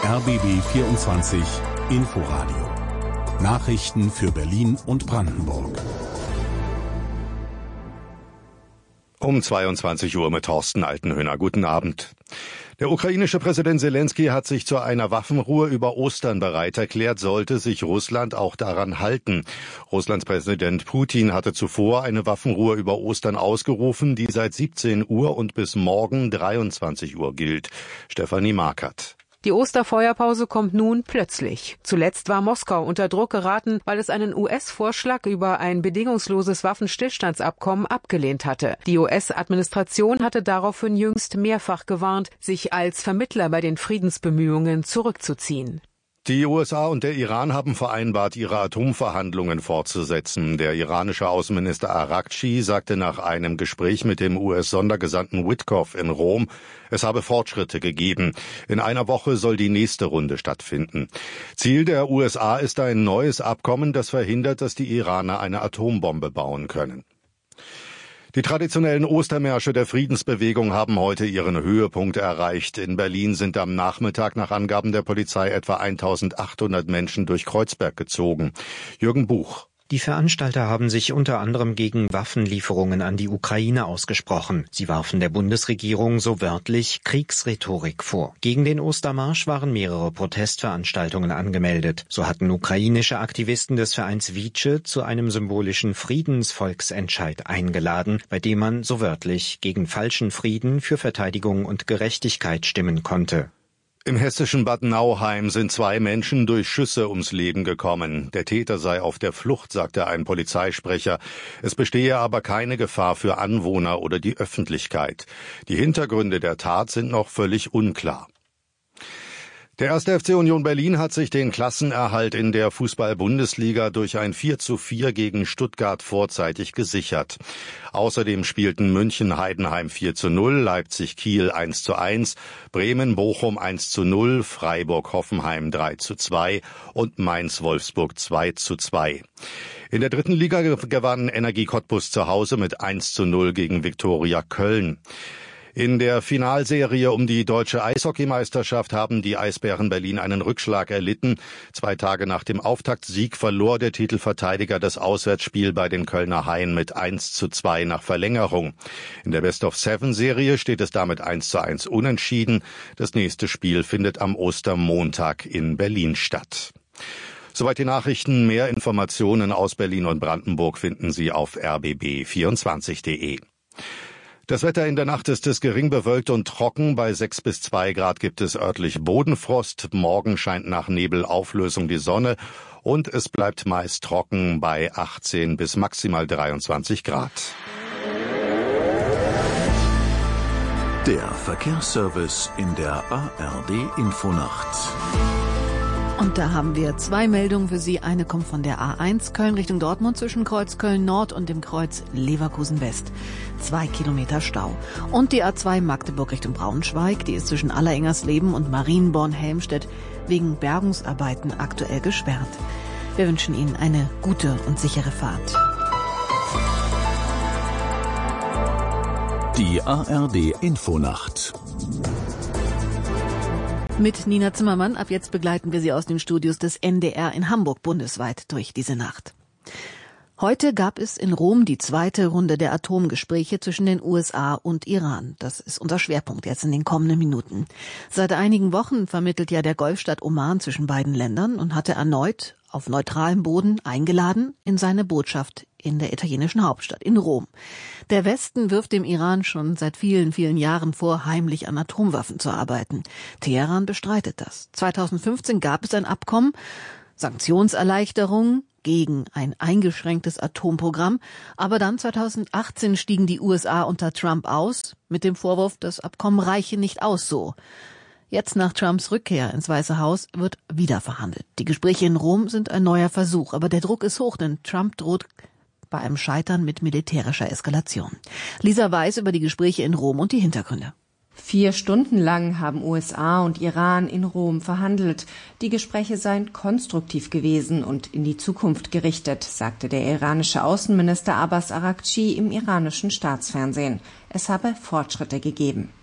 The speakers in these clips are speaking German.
RBB 24 Inforadio. Nachrichten für Berlin und Brandenburg. Um 22 Uhr mit Thorsten Altenhöhner. Guten Abend. Der ukrainische Präsident Selenskyj hat sich zu einer Waffenruhe über Ostern bereit erklärt, sollte sich Russland auch daran halten. Russlands Präsident Putin hatte zuvor eine Waffenruhe über Ostern ausgerufen, die seit 17 Uhr und bis morgen 23 Uhr gilt. Stefanie Markert. Die Osterfeuerpause kommt nun plötzlich. Zuletzt war Moskau unter Druck geraten, weil es einen US-Vorschlag über ein bedingungsloses Waffenstillstandsabkommen abgelehnt hatte. Die US-Administration hatte daraufhin jüngst mehrfach gewarnt, sich als Vermittler bei den Friedensbemühungen zurückzuziehen. Die USA und der Iran haben vereinbart, ihre Atomverhandlungen fortzusetzen. Der iranische Außenminister Araghchi sagte nach einem Gespräch mit dem US-Sondergesandten Witkoff in Rom, es habe Fortschritte gegeben. In einer Woche soll die nächste Runde stattfinden. Ziel der USA ist ein neues Abkommen, das verhindert, dass die Iraner eine Atombombe bauen können. Die traditionellen Ostermärsche der Friedensbewegung haben heute ihren Höhepunkt erreicht. In Berlin sind am Nachmittag nach Angaben der Polizei etwa 1800 Menschen durch Kreuzberg gezogen. Jürgen Buch. Die Veranstalter haben sich unter anderem gegen Waffenlieferungen an die Ukraine ausgesprochen. Sie warfen der Bundesregierung so wörtlich Kriegsrhetorik vor. Gegen den Ostermarsch waren mehrere Protestveranstaltungen angemeldet. So hatten ukrainische Aktivisten des Vereins Vice zu einem symbolischen Friedensvolksentscheid eingeladen, bei dem man so wörtlich gegen falschen Frieden für Verteidigung und Gerechtigkeit stimmen konnte. Im hessischen Bad Nauheim sind 2 Menschen durch Schüsse ums Leben gekommen. Der Täter sei auf der Flucht, sagte ein Polizeisprecher. Es bestehe aber keine Gefahr für Anwohner oder die Öffentlichkeit. Die Hintergründe der Tat sind noch völlig unklar. Der 1. FC Union Berlin hat sich den Klassenerhalt in der Fußball-Bundesliga durch ein 4:4 gegen Stuttgart vorzeitig gesichert. Außerdem spielten München-Heidenheim 4:0, Leipzig-Kiel 1:1, Bremen-Bochum 1:0, Freiburg-Hoffenheim 3:2 und Mainz-Wolfsburg 2:2. In der 3. Liga gewann Energie Cottbus zu Hause mit 1:0 gegen Viktoria Köln. In der Finalserie um die deutsche Eishockeymeisterschaft haben die Eisbären Berlin einen Rückschlag erlitten. 2 Tage nach dem Auftaktsieg verlor der Titelverteidiger das Auswärtsspiel bei den Kölner Haien mit 1:2 nach Verlängerung. In der Best-of-7-Serie steht es damit 1:1 unentschieden. Das nächste Spiel findet am Ostermontag in Berlin statt. Soweit die Nachrichten. Mehr Informationen aus Berlin und Brandenburg finden Sie auf rbb24.de. Das Wetter in der Nacht ist es gering bewölkt und trocken. Bei 6 bis 2 Grad gibt es örtlich Bodenfrost. Morgen scheint nach Nebelauflösung die Sonne und es bleibt meist trocken bei 18 bis maximal 23 Grad. Der Verkehrsservice in der ARD Infonacht. Und da haben wir 2 Meldungen für Sie. Eine kommt von der A1 Köln Richtung Dortmund zwischen Kreuz Köln Nord und dem Kreuz Leverkusen West. 2 Kilometer Stau. Und die A2 Magdeburg Richtung Braunschweig, die ist zwischen Allerengersleben und Marienborn-Helmstedt wegen Bergungsarbeiten aktuell gesperrt. Wir wünschen Ihnen eine gute und sichere Fahrt. Die ARD Infonacht. Mit Nina Zimmermann. Ab jetzt begleiten wir Sie aus den Studios des NDR in Hamburg bundesweit durch diese Nacht. Heute gab es in Rom die 2. Runde der Atomgespräche zwischen den USA und Iran. Das ist unser Schwerpunkt jetzt in den kommenden Minuten. Seit einigen Wochen vermittelt ja der Golfstaat Oman zwischen beiden Ländern und hatte erneut auf neutralem Boden eingeladen in seine Botschaft in der italienischen Hauptstadt, in Rom. Der Westen wirft dem Iran schon seit vielen, vielen Jahren vor, heimlich an Atomwaffen zu arbeiten. Teheran bestreitet das. 2015 gab es ein Abkommen, Sanktionserleichterungen gegen ein eingeschränktes Atomprogramm. Aber dann 2018 stiegen die USA unter Trump aus, mit dem Vorwurf, das Abkommen reiche nicht aus so. Jetzt nach Trumps Rückkehr ins Weiße Haus wird wieder verhandelt. Die Gespräche in Rom sind ein neuer Versuch, aber der Druck ist hoch, denn Trump droht bei einem Scheitern mit militärischer Eskalation. Lisa Weiß über die Gespräche in Rom und die Hintergründe. 4 Stunden lang haben USA und Iran in Rom verhandelt. Die Gespräche seien konstruktiv gewesen und in die Zukunft gerichtet, sagte der iranische Außenminister Abbas Araghchi im iranischen Staatsfernsehen. Es habe Fortschritte gegeben.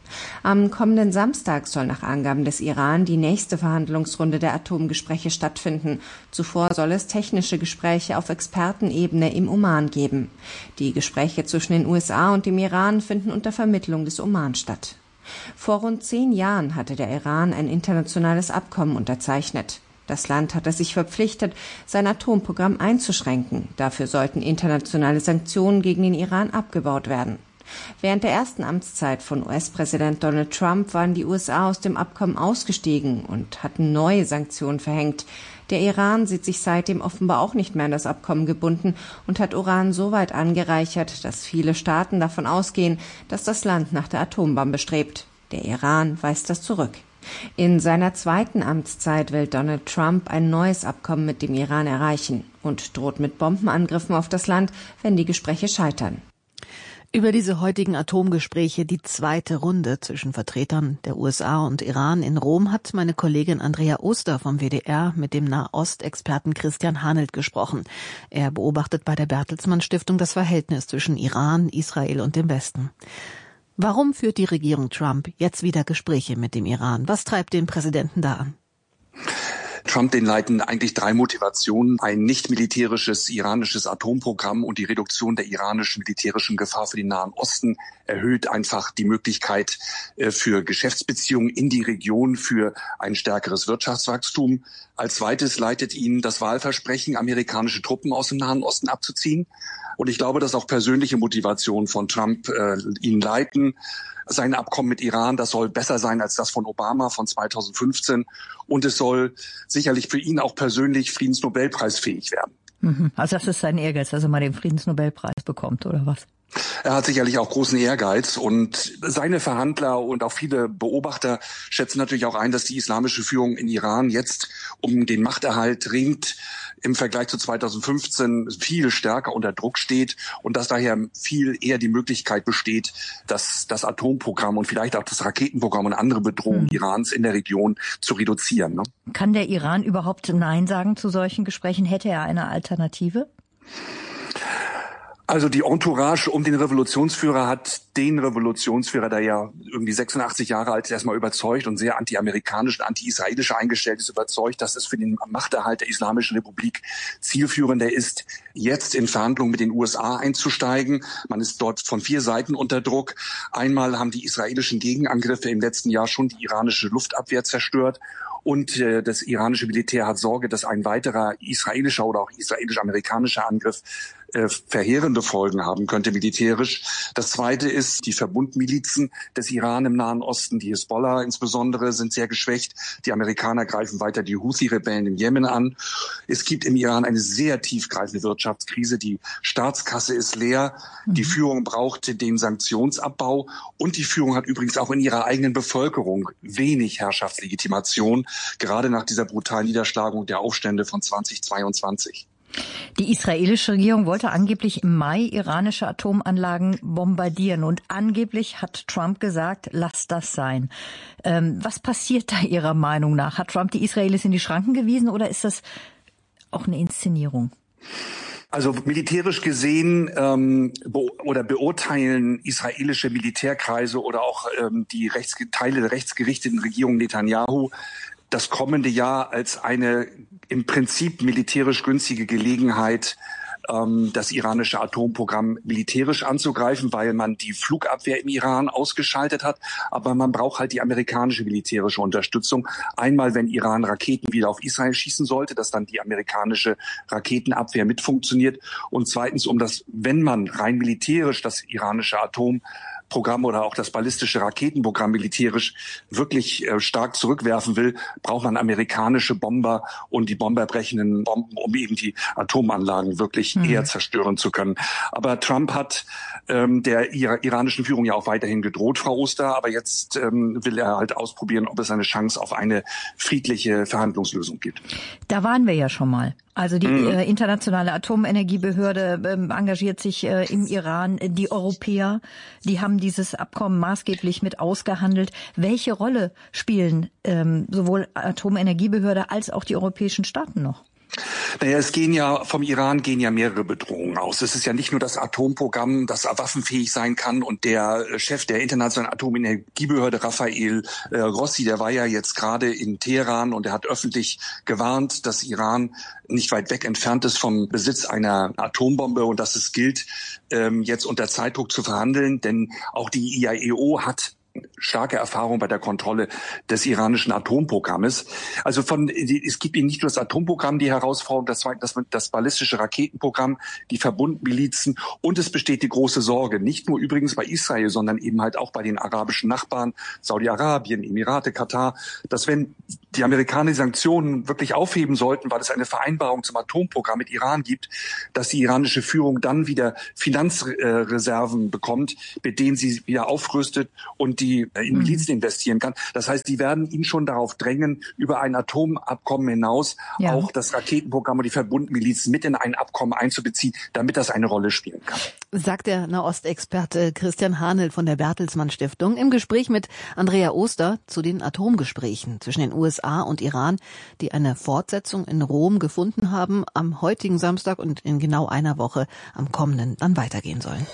Am kommenden Samstag soll nach Angaben des Iran die nächste Verhandlungsrunde der Atomgespräche stattfinden. Zuvor soll es technische Gespräche auf Expertenebene im Oman geben. Die Gespräche zwischen den USA und dem Iran finden unter Vermittlung des Oman statt. Vor rund 10 Jahren hatte der Iran ein internationales Abkommen unterzeichnet. Das Land hatte sich verpflichtet, sein Atomprogramm einzuschränken. Dafür sollten internationale Sanktionen gegen den Iran abgebaut werden. Während der ersten Amtszeit von US-Präsident Donald Trump waren die USA aus dem Abkommen ausgestiegen und hatten neue Sanktionen verhängt. Der Iran sieht sich seitdem offenbar auch nicht mehr an das Abkommen gebunden und hat Uran so weit angereichert, dass viele Staaten davon ausgehen, dass das Land nach der Atombombe strebt. Der Iran weist das zurück. In seiner zweiten Amtszeit will Donald Trump ein neues Abkommen mit dem Iran erreichen und droht mit Bombenangriffen auf das Land, wenn die Gespräche scheitern. Über diese heutigen Atomgespräche, die zweite Runde zwischen Vertretern der USA und Iran in Rom, hat meine Kollegin Andrea Oster vom WDR mit dem Nahostexperten Christian Hanelt gesprochen. Er beobachtet bei der Bertelsmann Stiftung das Verhältnis zwischen Iran, Israel und dem Westen. Warum führt die Regierung Trump jetzt wieder Gespräche mit dem Iran? Was treibt den Präsidenten da an? Trump, den leiten eigentlich 3 Motivationen. Ein nicht militärisches iranisches Atomprogramm und die Reduktion der iranischen militärischen Gefahr für den Nahen Osten erhöht einfach die Möglichkeit für Geschäftsbeziehungen in die Region, für ein stärkeres Wirtschaftswachstum. Als zweites leitet ihn das Wahlversprechen, amerikanische Truppen aus dem Nahen Osten abzuziehen. Und ich glaube, dass auch persönliche Motivationen von Trump ihn leiten. Sein Abkommen mit Iran, das soll besser sein als das von Obama von 2015. Und es soll sicherlich für ihn auch persönlich Friedensnobelpreisfähig werden. Also das ist sein Ehrgeiz, dass er mal den Friedensnobelpreis bekommt, oder was? Er hat sicherlich auch großen Ehrgeiz und seine Verhandler und auch viele Beobachter schätzen natürlich auch ein, dass die islamische Führung in Iran jetzt um den Machterhalt ringt, im Vergleich zu 2015 viel stärker unter Druck steht und dass daher viel eher die Möglichkeit besteht, dass das Atomprogramm und vielleicht auch das Raketenprogramm und andere Bedrohungen Irans in der Region zu reduzieren. Ne? Kann der Iran überhaupt Nein sagen zu solchen Gesprächen? Hätte er eine Alternative? Also die Entourage um den Revolutionsführer hat den Revolutionsführer, der ja irgendwie 86 Jahre alt ist, erstmal überzeugt und sehr anti-amerikanisch und anti-israelisch eingestellt ist, überzeugt, dass es für den Machterhalt der Islamischen Republik zielführender ist, jetzt in Verhandlungen mit den USA einzusteigen. Man ist dort von 4 Seiten unter Druck. Einmal haben die israelischen Gegenangriffe im letzten Jahr schon die iranische Luftabwehr zerstört. Und das iranische Militär hat Sorge, dass ein weiterer israelischer oder auch israelisch-amerikanischer Angriff verheerende Folgen haben könnte militärisch. Das Zweite ist, die Verbundmilizen des Iran im Nahen Osten, die Hisbollah insbesondere, sind sehr geschwächt. Die Amerikaner greifen weiter die Houthi-Rebellen im Jemen an. Es gibt im Iran eine sehr tiefgreifende Wirtschaftskrise. Die Staatskasse ist leer. Die Führung braucht den Sanktionsabbau. Und die Führung hat übrigens auch in ihrer eigenen Bevölkerung wenig Herrschaftslegitimation, gerade nach dieser brutalen Niederschlagung der Aufstände von 2022. Die israelische Regierung wollte angeblich im Mai iranische Atomanlagen bombardieren und angeblich hat Trump gesagt, lass das sein. Was passiert da Ihrer Meinung nach? Hat Trump die Israelis in die Schranken gewiesen oder ist das auch eine Inszenierung? Also militärisch gesehen beurteilen israelische Militärkreise oder auch die Teile der rechtsgerichteten Regierung Netanyahu das kommende Jahr als eine im Prinzip militärisch günstige Gelegenheit, das iranische Atomprogramm militärisch anzugreifen, weil man die Flugabwehr im Iran ausgeschaltet hat. Aber man braucht halt die amerikanische militärische Unterstützung. Einmal, wenn Iran Raketen wieder auf Israel schießen sollte, dass dann die amerikanische Raketenabwehr mit funktioniert. Und zweitens, wenn man rein militärisch das iranische Atomprogramm oder auch das ballistische Raketenprogramm militärisch wirklich stark zurückwerfen will, braucht man amerikanische Bomber und die bomberbrechenden Bomben, um eben die Atomanlagen wirklich eher zerstören zu können. Aber Trump hat der iranischen Führung ja auch weiterhin gedroht, Frau Oster, aber jetzt will er halt ausprobieren, ob es eine Chance auf eine friedliche Verhandlungslösung gibt. Da waren wir ja schon mal. Also die internationale Atomenergiebehörde engagiert sich im Iran. Die Europäer, die haben dieses Abkommen maßgeblich mit ausgehandelt. Welche Rolle spielen sowohl Atomenergiebehörde als auch die europäischen Staaten noch? Naja, vom Iran gehen ja mehrere Bedrohungen aus. Es ist ja nicht nur das Atomprogramm, das waffenfähig sein kann. Und der Chef der Internationalen Atomenergiebehörde, Rafael Grossi, der war ja jetzt gerade in Teheran und er hat öffentlich gewarnt, dass Iran nicht weit weg entfernt ist vom Besitz einer Atombombe und dass es gilt, jetzt unter Zeitdruck zu verhandeln. Denn auch die IAEO hat starke Erfahrung bei der Kontrolle des iranischen Atomprogrammes. Also es gibt eben nicht nur das Atomprogramm, die Herausforderung, das ballistische Raketenprogramm, die Verbundmilizen und es besteht die große Sorge, nicht nur übrigens bei Israel, sondern eben halt auch bei den arabischen Nachbarn, Saudi-Arabien, Emirate, Katar, dass wenn die Amerikaner die Sanktionen wirklich aufheben sollten, weil es eine Vereinbarung zum Atomprogramm mit Iran gibt, dass die iranische Führung dann wieder Finanzreserven bekommt, mit denen sie wieder aufrüstet und die in Milizen investieren kann. Das heißt, die werden ihn schon darauf drängen, über ein Atomabkommen hinaus auch das Raketenprogramm und die Verbundmilizen mit in ein Abkommen einzubeziehen, damit das eine Rolle spielen kann. Sagt der Nahostexperte Christian Hahnel von der Bertelsmann Stiftung im Gespräch mit Andrea Oster zu den Atomgesprächen zwischen den USA und Iran, die eine Fortsetzung in Rom gefunden haben, am heutigen Samstag und in genau einer Woche am kommenden dann weitergehen sollen.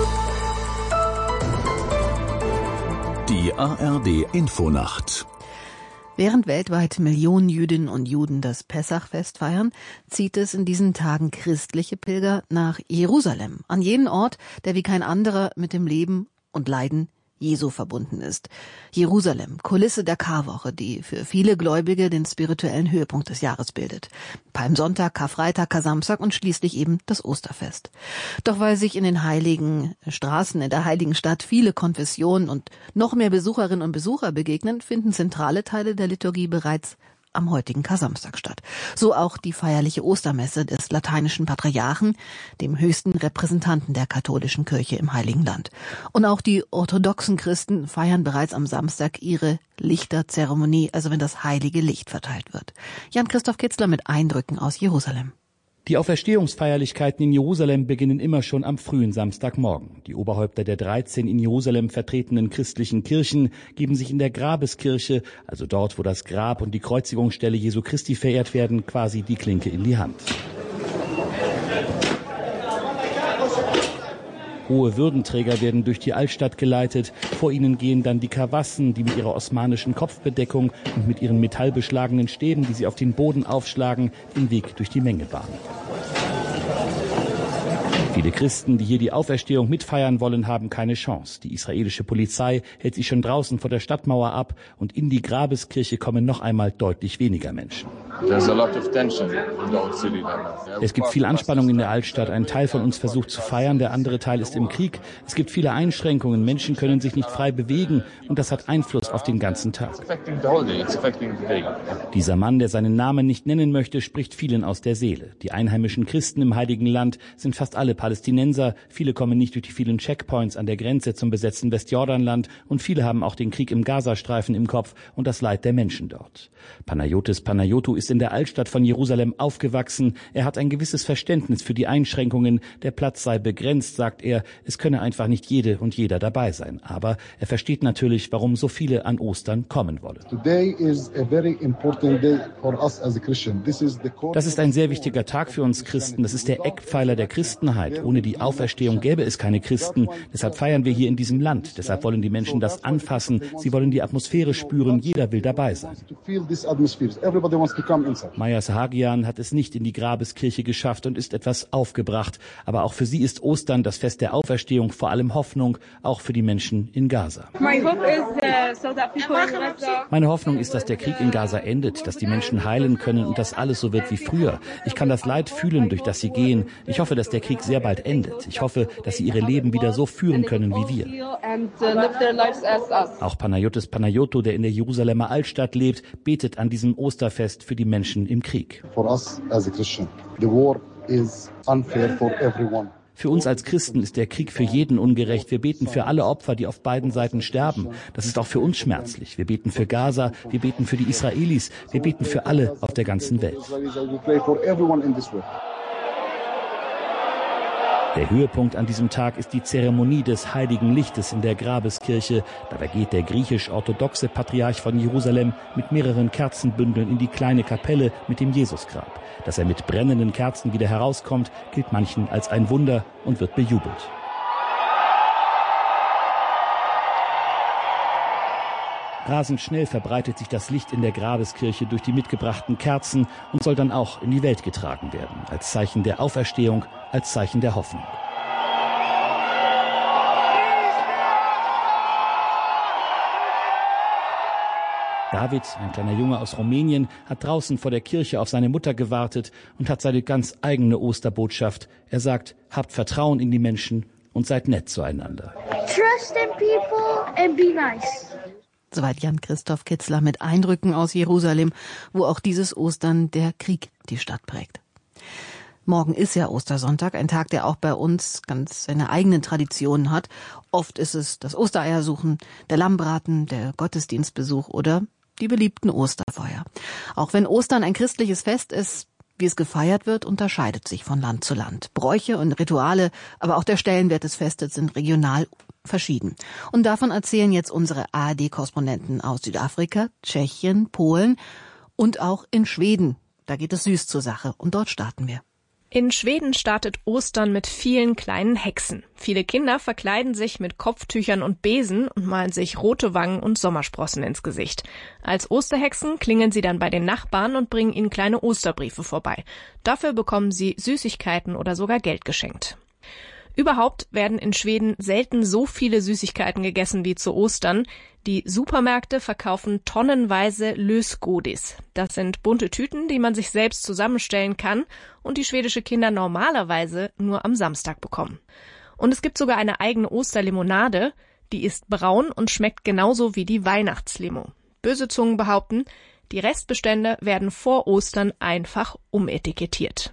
Die ARD-Infonacht. Während weltweit Millionen Jüdinnen und Juden das Pessachfest feiern, zieht es in diesen Tagen christliche Pilger nach Jerusalem, an jenen Ort, der wie kein anderer mit dem Leben und Leiden Jesu verbunden ist. Jerusalem, Kulisse der Karwoche, die für viele Gläubige den spirituellen Höhepunkt des Jahres bildet. Palmsonntag, Karfreitag, Kar-Samstag und schließlich eben das Osterfest. Doch weil sich in den heiligen Straßen in der heiligen Stadt viele Konfessionen und noch mehr Besucherinnen und Besucher begegnen, finden zentrale Teile der Liturgie bereits am heutigen Kar-Samstag statt. So auch die feierliche Ostermesse des lateinischen Patriarchen, dem höchsten Repräsentanten der katholischen Kirche im Heiligen Land. Und auch die orthodoxen Christen feiern bereits am Samstag ihre Lichterzeremonie, also wenn das heilige Licht verteilt wird. Jan-Christoph Kitzler mit Eindrücken aus Jerusalem. Die Auferstehungsfeierlichkeiten in Jerusalem beginnen immer schon am frühen Samstagmorgen. Die Oberhäupter der 13 in Jerusalem vertretenen christlichen Kirchen geben sich in der Grabeskirche, also dort, wo das Grab und die Kreuzigungsstelle Jesu Christi verehrt werden, quasi die Klinke in die Hand. Hohe Würdenträger werden durch die Altstadt geleitet. Vor ihnen gehen dann die Kawassen, die mit ihrer osmanischen Kopfbedeckung und mit ihren metallbeschlagenen Stäben, die sie auf den Boden aufschlagen, den Weg durch die Menge bahnen. Viele Christen, die hier die Auferstehung mitfeiern wollen, haben keine Chance. Die israelische Polizei hält sie schon draußen vor der Stadtmauer ab und in die Grabeskirche kommen noch einmal deutlich weniger Menschen. Es gibt viel Anspannung in der Altstadt. Ein Teil von uns versucht zu feiern, der andere Teil ist im Krieg. Es gibt viele Einschränkungen, Menschen können sich nicht frei bewegen und das hat Einfluss auf den ganzen Tag. Dieser Mann, der seinen Namen nicht nennen möchte, spricht vielen aus der Seele. Die einheimischen Christen im Heiligen Land sind fast alle Palästinenser. Viele kommen nicht durch die vielen Checkpoints an der Grenze zum besetzten Westjordanland und viele haben auch den Krieg im Gazastreifen im Kopf und das Leid der Menschen dort. Panayotis Panayotou ist in der Altstadt von Jerusalem aufgewachsen. Er hat ein gewisses Verständnis für die Einschränkungen. Der Platz sei begrenzt, sagt er. Es könne einfach nicht jede und jeder dabei sein. Aber er versteht natürlich, warum so viele an Ostern kommen wollen. Das ist ein sehr wichtiger Tag für uns Christen. Das ist der Eckpfeiler der Christenheit. Ohne die Auferstehung gäbe es keine Christen. Deshalb feiern wir hier in diesem Land. Deshalb wollen die Menschen das anfassen. Sie wollen die Atmosphäre spüren. Jeder will dabei sein. Maya Sahagian hat es nicht in die Grabeskirche geschafft und ist etwas aufgebracht. Aber auch für sie ist Ostern, das Fest der Auferstehung, vor allem Hoffnung, auch für die Menschen in Gaza. Meine Hoffnung ist, dass der Krieg in Gaza endet, dass die Menschen heilen können und dass alles so wird wie früher. Ich kann das Leid fühlen, durch das sie gehen. Ich hoffe, dass der Krieg sehr bald endet. Ich hoffe, dass sie ihre Leben wieder so führen können wie wir. Auch Panayotis Panayotou, der in der Jerusalemer Altstadt lebt, betet an diesem Osterfest für die Menschen im Krieg. Für uns als Christen ist der Krieg für jeden ungerecht. Wir beten für alle Opfer, die auf beiden Seiten sterben. Das ist auch für uns schmerzlich. Wir beten für Gaza, wir beten für die Israelis, wir beten für alle auf der ganzen Welt. Der Höhepunkt an diesem Tag ist die Zeremonie des Heiligen Lichtes in der Grabeskirche. Dabei geht der griechisch-orthodoxe Patriarch von Jerusalem mit mehreren Kerzenbündeln in die kleine Kapelle mit dem Jesusgrab. Dass er mit brennenden Kerzen wieder herauskommt, gilt manchen als ein Wunder und wird bejubelt. Rasend schnell verbreitet sich das Licht in der Grabeskirche durch die mitgebrachten Kerzen und soll dann auch in die Welt getragen werden, als Zeichen der Auferstehung, als Zeichen der Hoffnung. David, ein kleiner Junge aus Rumänien, hat draußen vor der Kirche auf seine Mutter gewartet und hat seine ganz eigene Osterbotschaft. Er sagt, habt Vertrauen in die Menschen und seid nett zueinander. Trust in people and be nice. Soweit Jan-Christoph Kitzler mit Eindrücken aus Jerusalem, wo auch dieses Ostern der Krieg die Stadt prägt. Morgen ist ja Ostersonntag, ein Tag, der auch bei uns ganz seine eigenen Traditionen hat. Oft ist es das Ostereiersuchen, der Lammbraten, der Gottesdienstbesuch oder die beliebten Osterfeuer. Auch wenn Ostern ein christliches Fest ist, wie es gefeiert wird, unterscheidet sich von Land zu Land. Bräuche und Rituale, aber auch der Stellenwert des Festes sind regional verschieden. Und davon erzählen jetzt unsere ARD-Korrespondenten aus Südafrika, Tschechien, Polen und auch in Schweden. Da geht es süß zur Sache und dort starten wir. In Schweden startet Ostern mit vielen kleinen Hexen. Viele Kinder verkleiden sich mit Kopftüchern und Besen und malen sich rote Wangen und Sommersprossen ins Gesicht. Als Osterhexen klingeln sie dann bei den Nachbarn und bringen ihnen kleine Osterbriefe vorbei. Dafür bekommen sie Süßigkeiten oder sogar Geld geschenkt. Überhaupt werden in Schweden selten so viele Süßigkeiten gegessen wie zu Ostern. Die Supermärkte verkaufen tonnenweise Lösgodis. Das sind bunte Tüten, die man sich selbst zusammenstellen kann und die schwedische Kinder normalerweise nur am Samstag bekommen. Und es gibt sogar eine eigene Osterlimonade, die ist braun und schmeckt genauso wie die Weihnachtslimo. Böse Zungen behaupten, die Restbestände werden vor Ostern einfach umetikettiert.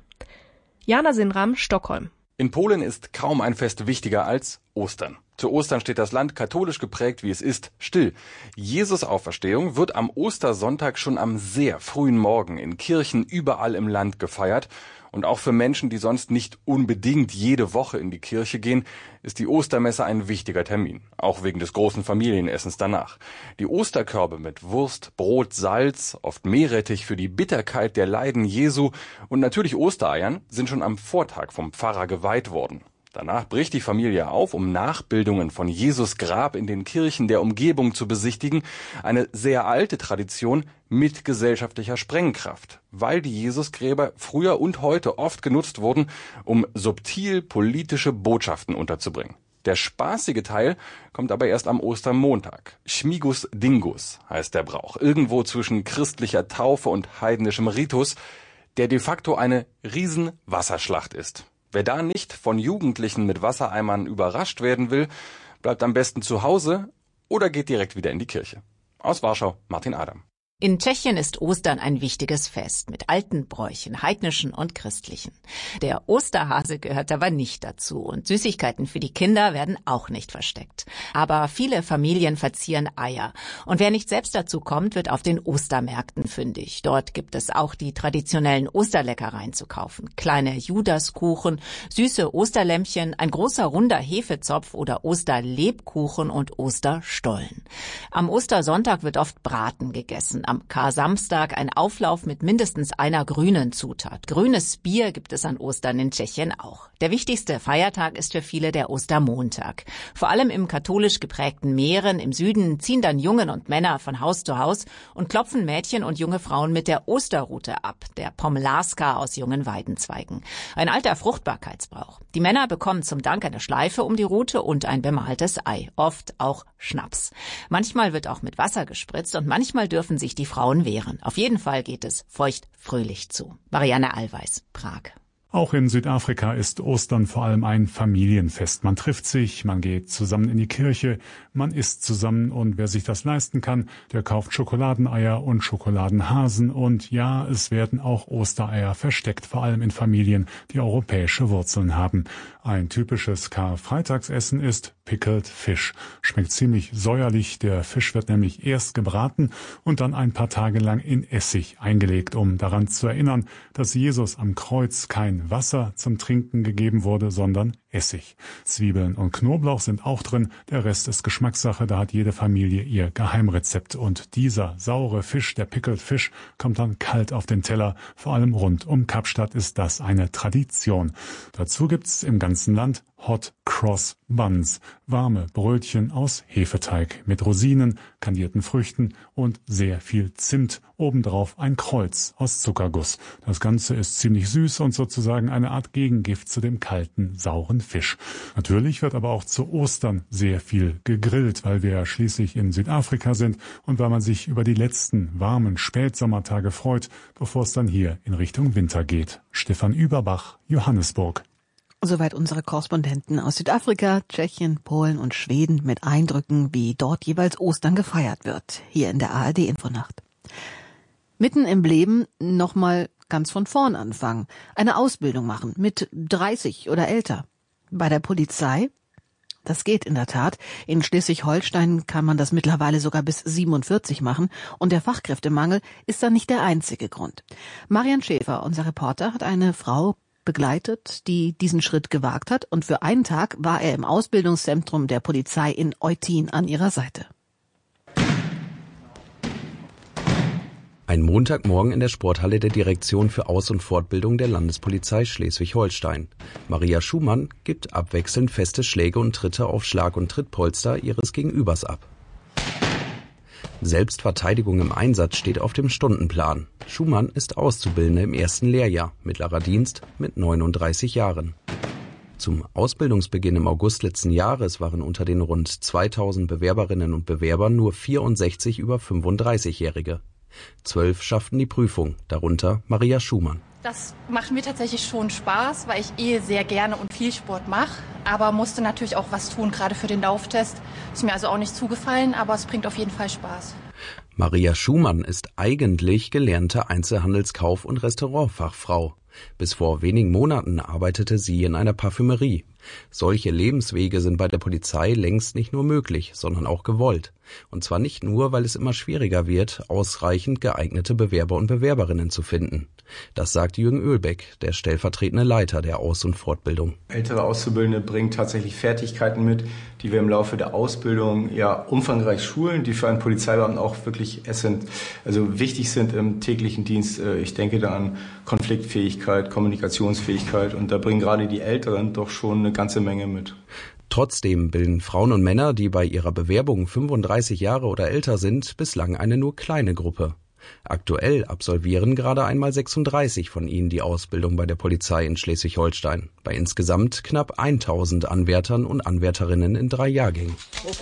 Jana Sinram, Stockholm. In Polen ist kaum ein Fest wichtiger als Ostern. Zu Ostern steht das Land katholisch geprägt, wie es ist, still. Jesus Auferstehung wird am Ostersonntag schon am sehr frühen Morgen in Kirchen überall im Land gefeiert. Und auch für Menschen, die sonst nicht unbedingt jede Woche in die Kirche gehen, ist die Ostermesse ein wichtiger Termin. Auch wegen des großen Familienessens danach. Die Osterkörbe mit Wurst, Brot, Salz, oft Meerrettich für die Bitterkeit der Leiden Jesu und natürlich Ostereiern sind schon am Vortag vom Pfarrer geweiht worden. Danach bricht die Familie auf, um Nachbildungen von Jesus Grab in den Kirchen der Umgebung zu besichtigen. Eine sehr alte Tradition mit gesellschaftlicher Sprengkraft, weil die Jesusgräber früher und heute oft genutzt wurden, um subtil politische Botschaften unterzubringen. Der spaßige Teil kommt aber erst am Ostermontag. Śmigus Dingus heißt der Brauch, irgendwo zwischen christlicher Taufe und heidnischem Ritus, der de facto eine Riesenwasserschlacht ist. Wer da nicht von Jugendlichen mit Wassereimern überrascht werden will, bleibt am besten zu Hause oder geht direkt wieder in die Kirche. Aus Warschau, Martin Adam. In Tschechien ist Ostern ein wichtiges Fest mit alten Bräuchen, heidnischen und christlichen. Der Osterhase gehört aber nicht dazu und Süßigkeiten für die Kinder werden auch nicht versteckt. Aber viele Familien verzieren Eier und wer nicht selbst dazu kommt, wird auf den Ostermärkten fündig. Dort gibt es auch die traditionellen Osterleckereien zu kaufen. Kleine Judaskuchen, süße Osterlämmchen, ein großer runder Hefezopf oder Osterlebkuchen und Osterstollen. Am Ostersonntag wird oft Braten gegessen. Am Kar-Samstag ein Auflauf mit mindestens einer grünen Zutat. Grünes Bier gibt es an Ostern in Tschechien auch. Der wichtigste Feiertag ist für viele der Ostermontag. Vor allem im katholisch geprägten Mähren im Süden ziehen dann Jungen und Männer von Haus zu Haus und klopfen Mädchen und junge Frauen mit der Osterrute ab, der Pomlaska aus jungen Weidenzweigen. Ein alter Fruchtbarkeitsbrauch. Die Männer bekommen zum Dank eine Schleife um die Rute und ein bemaltes Ei, oft auch Schnaps. Manchmal wird auch mit Wasser gespritzt und manchmal dürfen sich die Frauen wehren. Auf jeden Fall geht es feucht-fröhlich zu. Marianne Allweis, Prag. Auch in Südafrika ist Ostern vor allem ein Familienfest. Man trifft sich, man geht zusammen in die Kirche, man isst zusammen und wer sich das leisten kann, der kauft Schokoladeneier und Schokoladenhasen und ja, es werden auch Ostereier versteckt, vor allem in Familien, die europäische Wurzeln haben. Ein typisches Karfreitagsessen ist Pickled Fish. Schmeckt ziemlich säuerlich, der Fisch wird nämlich erst gebraten und dann ein paar Tage lang in Essig eingelegt, um daran zu erinnern, dass Jesus am Kreuz kein Wasser zum Trinken gegeben wurde, sondern Essig. Zwiebeln und Knoblauch sind auch drin, der Rest ist Geschmackssache, da hat jede Familie ihr Geheimrezept. Und dieser saure Fisch, der Pickled Fish, kommt dann kalt auf den Teller. Vor allem rund um Kapstadt ist das eine Tradition. Dazu gibt's im ganzen Land Hot Cross Buns, warme Brötchen aus Hefeteig mit Rosinen, kandierten Früchten und sehr viel Zimt. Obendrauf ein Kreuz aus Zuckerguss. Das Ganze ist ziemlich süß und sozusagen eine Art Gegengift zu dem kalten, sauren Fisch. Natürlich wird aber auch zu Ostern sehr viel gegrillt, weil wir ja schließlich in Südafrika sind und weil man sich über die letzten warmen Spätsommertage freut, bevor es dann hier in Richtung Winter geht. Stefan Überbach, Johannesburg. Soweit unsere Korrespondenten aus Südafrika, Tschechien, Polen und Schweden mit Eindrücken, wie dort jeweils Ostern gefeiert wird, hier in der ARD-Infonacht. Mitten im Leben nochmal ganz von vorn anfangen, eine Ausbildung machen, mit 30 oder älter. Bei der Polizei, das geht in der Tat, in Schleswig-Holstein kann man das mittlerweile sogar bis 47 machen und der Fachkräftemangel ist dann nicht der einzige Grund. Marian Schäfer, unser Reporter, hat eine Frau begleitet, die diesen Schritt gewagt hat, und für einen Tag war er im Ausbildungszentrum der Polizei in Eutin an ihrer Seite. Ein Montagmorgen in der Sporthalle der Direktion für Aus- und Fortbildung der Landespolizei Schleswig-Holstein. Maria Schumann gibt abwechselnd feste Schläge und Tritte auf Schlag- und Trittpolster ihres Gegenübers ab. Selbstverteidigung im Einsatz steht auf dem Stundenplan. Schumann ist Auszubildende im ersten Lehrjahr, mittlerer Dienst mit 39 Jahren. Zum Ausbildungsbeginn im August letzten Jahres waren unter den rund 2000 Bewerberinnen und Bewerbern nur 64 über 35-Jährige. 12 schafften die Prüfung, darunter Maria Schumann. Das macht mir tatsächlich schon Spaß, weil ich sehr gerne und viel Sport mache. Aber musste natürlich auch was tun, gerade für den Lauftest. Ist mir also auch nicht zugefallen, aber es bringt auf jeden Fall Spaß. Maria Schumann ist eigentlich gelernte Einzelhandelskauf- und Restaurantfachfrau. Bis vor wenigen Monaten arbeitete sie in einer Parfümerie. Solche Lebenswege sind bei der Polizei längst nicht nur möglich, sondern auch gewollt. Und zwar nicht nur, weil es immer schwieriger wird, ausreichend geeignete Bewerber und Bewerberinnen zu finden. Das sagt Jürgen Oehlbeck, der stellvertretende Leiter der Aus- und Fortbildung. Ältere Auszubildende bringen tatsächlich Fertigkeiten mit, die wir im Laufe der Ausbildung umfangreich schulen, die für einen Polizeibeamten auch wirklich wichtig sind im täglichen Dienst. Ich denke da an Konfliktfähigkeit, Kommunikationsfähigkeit, und da bringen gerade die Älteren doch schon eine ganze Menge mit. Trotzdem bilden Frauen und Männer, die bei ihrer Bewerbung 35 Jahre oder älter sind, bislang eine nur kleine Gruppe. Aktuell absolvieren gerade einmal 36 von ihnen die Ausbildung bei der Polizei in Schleswig-Holstein, bei insgesamt knapp 1000 Anwärtern und Anwärterinnen in 3 Jahrgängen.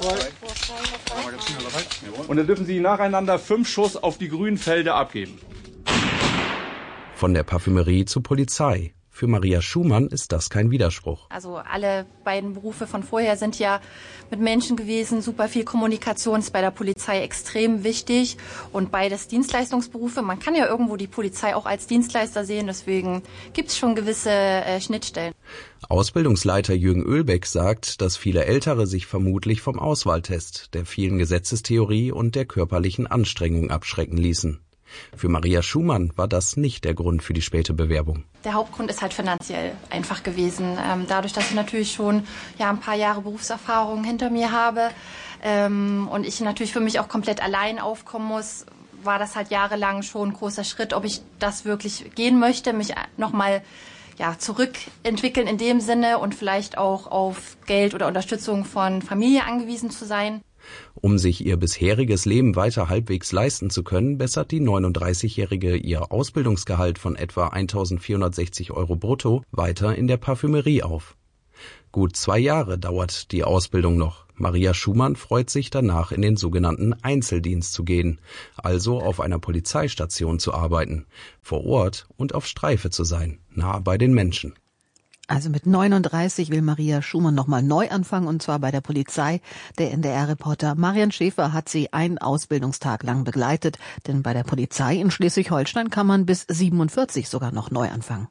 Und dann dürfen Sie nacheinander 5 Schuss auf die grünen Felder abgeben. Von der Parfümerie zur Polizei. Für Maria Schumann ist das kein Widerspruch. Also alle beiden Berufe von vorher sind ja mit Menschen gewesen. Super viel Kommunikation ist bei der Polizei extrem wichtig. Und beides Dienstleistungsberufe. Man kann ja irgendwo die Polizei auch als Dienstleister sehen. Deswegen gibt es schon gewisse Schnittstellen. Ausbildungsleiter Jürgen Oehlbeck sagt, dass viele Ältere sich vermutlich vom Auswahltest, der vielen Gesetzestheorie und der körperlichen Anstrengung abschrecken ließen. Für Maria Schumann war das nicht der Grund für die späte Bewerbung. Der Hauptgrund ist halt finanziell einfach gewesen. Dadurch, dass ich natürlich schon ein paar Jahre Berufserfahrung hinter mir habe und ich natürlich für mich auch komplett allein aufkommen muss, war das halt jahrelang schon ein großer Schritt, ob ich das wirklich gehen möchte, mich nochmal zurückentwickeln in dem Sinne und vielleicht auch auf Geld oder Unterstützung von Familie angewiesen zu sein. Um sich ihr bisheriges Leben weiter halbwegs leisten zu können, bessert die 39-Jährige ihr Ausbildungsgehalt von etwa 1.460 € brutto weiter in der Parfümerie auf. Gut 2 Jahre dauert die Ausbildung noch. Maria Schumann freut sich danach, in den sogenannten Einzeldienst zu gehen, also auf einer Polizeistation zu arbeiten, vor Ort und auf Streife zu sein, nah bei den Menschen. Also mit 39 will Maria Schumann nochmal neu anfangen, und zwar bei der Polizei. Der NDR-Reporter Marian Schäfer hat sie einen Ausbildungstag lang begleitet, denn bei der Polizei in Schleswig-Holstein kann man bis 47 sogar noch neu anfangen.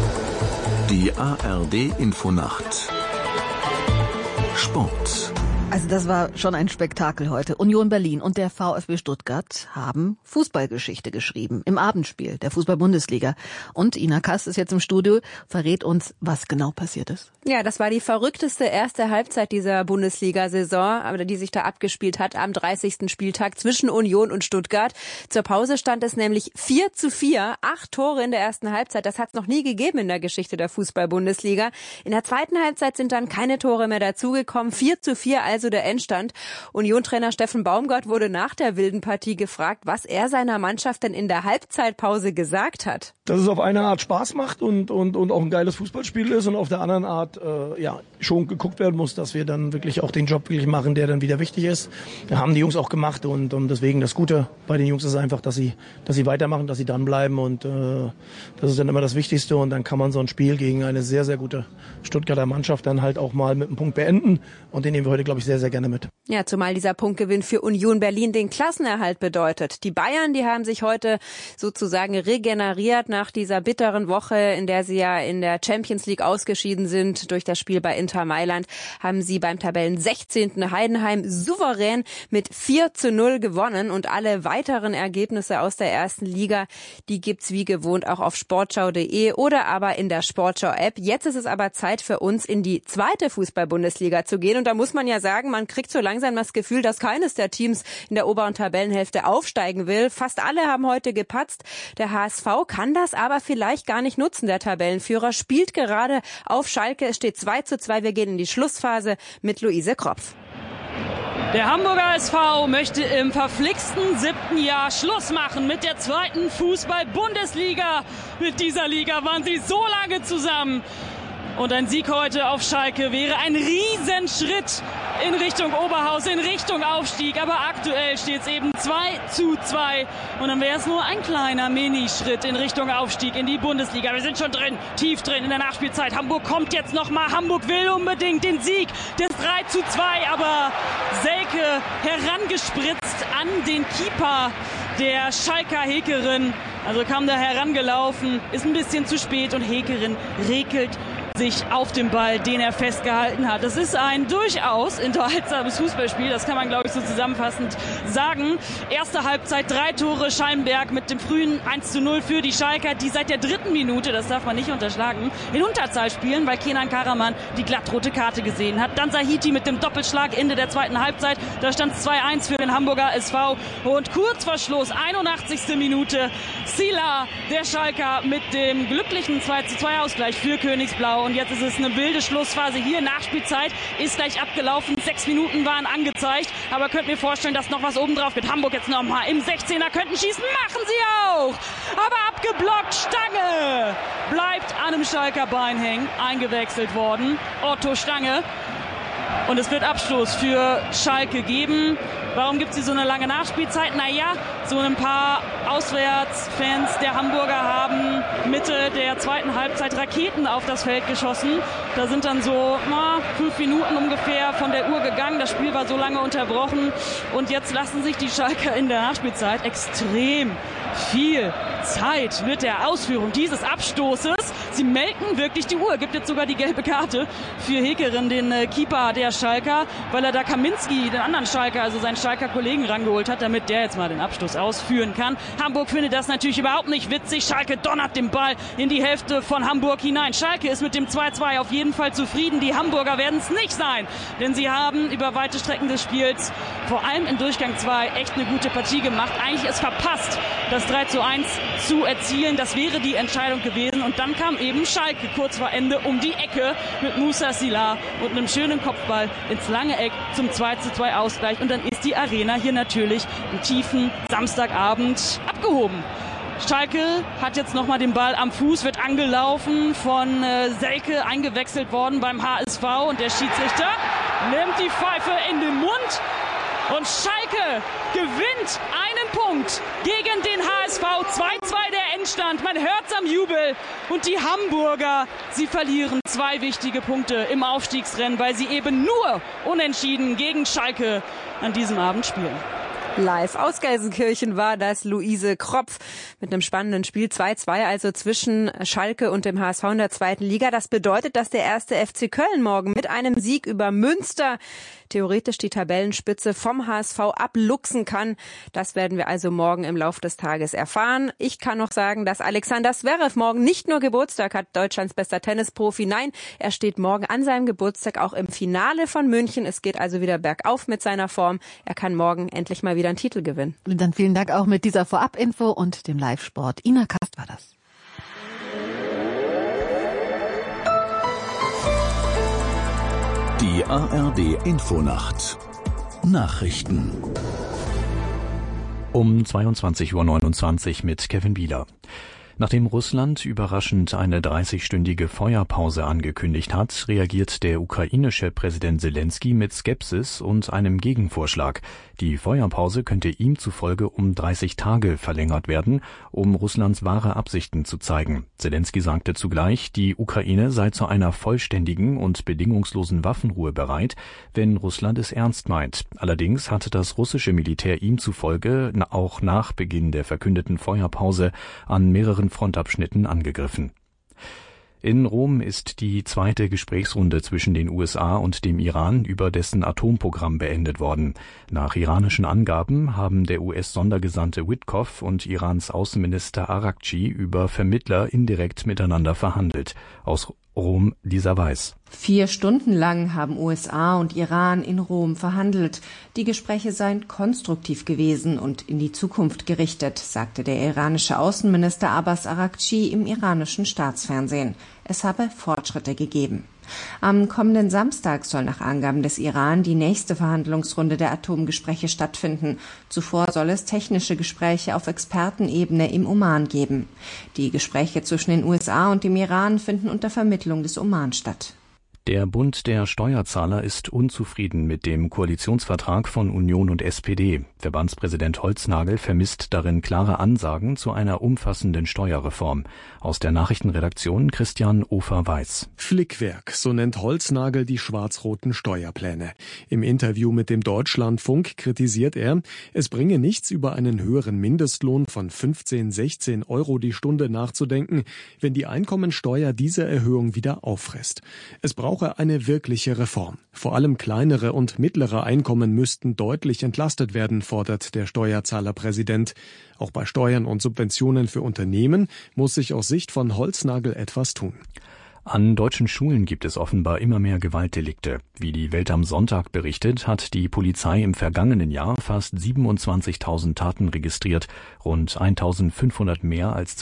Die ARD Infonacht Sport. Also das war schon ein Spektakel heute. Union Berlin und der VfB Stuttgart haben Fußballgeschichte geschrieben im Abendspiel der Fußball-Bundesliga. Und Ina Kast ist jetzt im Studio, verrät uns, was genau passiert ist. Ja, das war die verrückteste erste Halbzeit dieser Bundesliga-Saison, die sich da abgespielt hat am 30. Spieltag zwischen Union und Stuttgart. Zur Pause stand es nämlich 4:4, 8 Tore in der ersten Halbzeit. Das hat es noch nie gegeben in der Geschichte der Fußball-Bundesliga. In der zweiten Halbzeit sind dann keine Tore mehr dazugekommen. 4:4 also der Endstand. Union-Trainer Steffen Baumgart wurde nach der wilden Partie gefragt, was er seiner Mannschaft denn in der Halbzeitpause gesagt hat. Dass es auf eine Art Spaß macht und auch ein geiles Fußballspiel ist und auf der anderen Art schon geguckt werden muss, dass wir dann wirklich auch den Job wirklich machen, der dann wieder wichtig ist. Das haben die Jungs auch gemacht und deswegen das Gute bei den Jungs ist einfach, dass sie weitermachen, dass sie dranbleiben und das ist dann immer das Wichtigste und dann kann man so ein Spiel gegen eine sehr, sehr gute Stuttgarter Mannschaft dann halt auch mal mit einem Punkt beenden und den nehmen wir heute, glaube ich, sehr, sehr gerne mit. Ja, zumal dieser Punktgewinn für Union Berlin den Klassenerhalt bedeutet. Die Bayern, die haben sich heute sozusagen regeneriert nach dieser bitteren Woche, in der sie ja in der Champions League ausgeschieden sind durch das Spiel bei Inter Mailand, haben sie beim Tabellen 16. Heidenheim souverän mit 4:0 gewonnen und alle weiteren Ergebnisse aus der ersten Liga, die gibt's wie gewohnt auch auf sportschau.de oder aber in der Sportschau-App. Jetzt ist es aber Zeit für uns, in die zweite Fußball-Bundesliga zu gehen und da muss man ja sagen, man kriegt so langsam das Gefühl, dass keines der Teams in der oberen Tabellenhälfte aufsteigen will. Fast alle haben heute gepatzt. Der HSV kann das aber vielleicht gar nicht nutzen. Der Tabellenführer spielt gerade auf Schalke. Es steht 2:2. Wir gehen in die Schlussphase mit Luise Kropf. Der Hamburger SV möchte im verflixten 7. Jahr Schluss machen mit der zweiten Fußball-Bundesliga. Mit dieser Liga waren sie so lange zusammen. Und ein Sieg heute auf Schalke wäre ein Riesenschritt in Richtung Oberhaus, in Richtung Aufstieg. Aber aktuell steht es eben 2:2. Und dann wäre es nur ein kleiner Minischritt in Richtung Aufstieg in die Bundesliga. Wir sind schon drin, tief drin in der Nachspielzeit. Hamburg kommt jetzt nochmal. Hamburg will unbedingt den Sieg des 3:2. Aber Selke herangespritzt an den Keeper der Schalker Hekerin. Also kam da herangelaufen, ist ein bisschen zu spät und Hekerin regelt sich auf dem Ball, den er festgehalten hat. Das ist ein durchaus unterhaltsames Fußballspiel, das kann man, glaube ich, so zusammenfassend sagen. Erste Halbzeit 3 Tore, Schallenberg mit dem frühen 1:0 für die Schalker, die seit der 3. Minute, das darf man nicht unterschlagen, in Unterzahl spielen, weil Kenan Karaman die glattrote Karte gesehen hat. Dann Sahiti mit dem Doppelschlag Ende der zweiten Halbzeit, da stand es 2:1 für den Hamburger SV und kurz vor Schluss, 81. Minute, Sila, der Schalker, mit dem glücklichen 2:2 Ausgleich für Königsblau. Und jetzt ist es eine wilde Schlussphase hier. Nachspielzeit ist gleich abgelaufen. 6 Minuten waren angezeigt. Aber könnt mir vorstellen, dass noch was oben drauf geht. Hamburg jetzt nochmal im 16er, könnten schießen. Machen sie auch. Aber abgeblockt. Stange bleibt an einem Schalker Bein hängen. Eingewechselt worden. Otto Stange. Und es wird Abstoß für Schalke geben. Warum gibt es hier so eine lange Nachspielzeit? Naja, so ein paar Auswärtsfans der Hamburger haben Mitte der zweiten Halbzeit Raketen auf das Feld geschossen. Da sind dann so 5 Minuten ungefähr von der Uhr gegangen. Das Spiel war so lange unterbrochen. Und jetzt lassen sich die Schalker in der Nachspielzeit extrem viel Zeit mit der Ausführung dieses Abstoßes. Sie melken wirklich die Uhr. Gibt jetzt sogar die gelbe Karte für Hekerin, den Keeper der Schalker, weil er da Kaminski, den anderen Schalker, also seinen Schalker Kollegen rangeholt hat, damit der jetzt mal den Abstoß ausführen kann. Hamburg findet das natürlich überhaupt nicht witzig. Schalke donnert den Ball in die Hälfte von Hamburg hinein. Schalke ist mit dem 2:2 auf jeden Fall zufrieden. Die Hamburger werden es nicht sein, denn sie haben über weite Strecken des Spiels, vor allem in Durchgang 2, echt eine gute Partie gemacht. Eigentlich ist verpasst, das 3:1 zu erzielen. Das wäre die Entscheidung gewesen. Und dann kam eben Schalke kurz vor Ende um die Ecke mit Moussa Sila und einem schönen Kopfball ins lange Eck zum 2:2 Ausgleich. Und dann ist die Arena hier natürlich am tiefen Samstagabend abgehoben. Schalke hat jetzt nochmal den Ball am Fuß, wird angelaufen von Selke, eingewechselt worden beim HSV. Und der Schiedsrichter nimmt die Pfeife in den Mund. Und Schalke gewinnt einen Punkt gegen den HSV. 2:2 der Endstand. Man hört's am Jubel. Und die Hamburger, sie verlieren 2 wichtige Punkte im Aufstiegsrennen, weil sie eben nur unentschieden gegen Schalke an diesem Abend spielen. Live aus Gelsenkirchen war das Luise Kropf mit einem spannenden Spiel 2-2, also zwischen Schalke und dem HSV in der zweiten Liga. Das bedeutet, dass der erste FC Köln morgen mit einem Sieg über Münster theoretisch die Tabellenspitze vom HSV abluchsen kann. Das werden wir also morgen im Laufe des Tages erfahren. Ich kann noch sagen, dass Alexander Zverev morgen nicht nur Geburtstag hat, Deutschlands bester Tennisprofi. Nein, er steht morgen an seinem Geburtstag auch im Finale von München. Es geht also wieder bergauf mit seiner Form. Er kann morgen endlich mal wieder einen Titel gewinnen. Und dann vielen Dank auch mit dieser Vorab-Info und dem Live-Sport. Ina Kast war das. Die ARD-Infonacht. Nachrichten. Um 22:29 Uhr mit Kevin Bieler. Nachdem Russland überraschend eine 30-stündige Feuerpause angekündigt hat, reagiert der ukrainische Präsident Selenskyj mit Skepsis und einem Gegenvorschlag. Die Feuerpause könnte ihm zufolge um 30 Tage verlängert werden, um Russlands wahre Absichten zu zeigen. Selenskyj sagte zugleich, die Ukraine sei zu einer vollständigen und bedingungslosen Waffenruhe bereit, wenn Russland es ernst meint. Allerdings hatte das russische Militär ihm zufolge auch nach Beginn der verkündeten Feuerpause an mehreren Frontabschnitten angegriffen. In Rom ist die zweite Gesprächsrunde zwischen den USA und dem Iran über dessen Atomprogramm beendet worden. Nach iranischen Angaben haben der US-Sondergesandte Witkoff und Irans Außenminister Araghchi über Vermittler indirekt miteinander verhandelt. Aus Rom, Lisa Weiß. 4 Stunden lang haben USA und Iran in Rom verhandelt. Die Gespräche seien konstruktiv gewesen und in die Zukunft gerichtet, sagte der iranische Außenminister Abbas Araghchi im iranischen Staatsfernsehen. Es habe Fortschritte gegeben. Am kommenden Samstag soll nach Angaben des Iran die nächste Verhandlungsrunde der Atomgespräche stattfinden. Zuvor soll es technische Gespräche auf Expertenebene im Oman geben. Die Gespräche zwischen den USA und dem Iran finden unter Vermittlung des Oman statt. Der Bund der Steuerzahler ist unzufrieden mit dem Koalitionsvertrag von Union und SPD. Verbandspräsident Holznagel vermisst darin klare Ansagen zu einer umfassenden Steuerreform. Aus der Nachrichtenredaktion Christian Ofer-Weiß. Flickwerk, so nennt Holznagel die schwarz-roten Steuerpläne. Im Interview mit dem Deutschlandfunk kritisiert er, es bringe nichts, über einen höheren Mindestlohn von 15-16 Euro die Stunde nachzudenken, wenn die Einkommensteuer diese Erhöhung wieder auffrisst. Es brauche eine wirkliche Reform. Vor allem kleinere und mittlere Einkommen müssten deutlich entlastet werden, fordert der Steuerzahlerpräsident. Auch bei Steuern und Subventionen für Unternehmen muss sich aus Sicht von Holznagel etwas tun. An deutschen Schulen gibt es offenbar immer mehr Gewaltdelikte. Wie die Welt am Sonntag berichtet, hat die Polizei im vergangenen Jahr fast 27.000 Taten registriert, rund 1.500 mehr als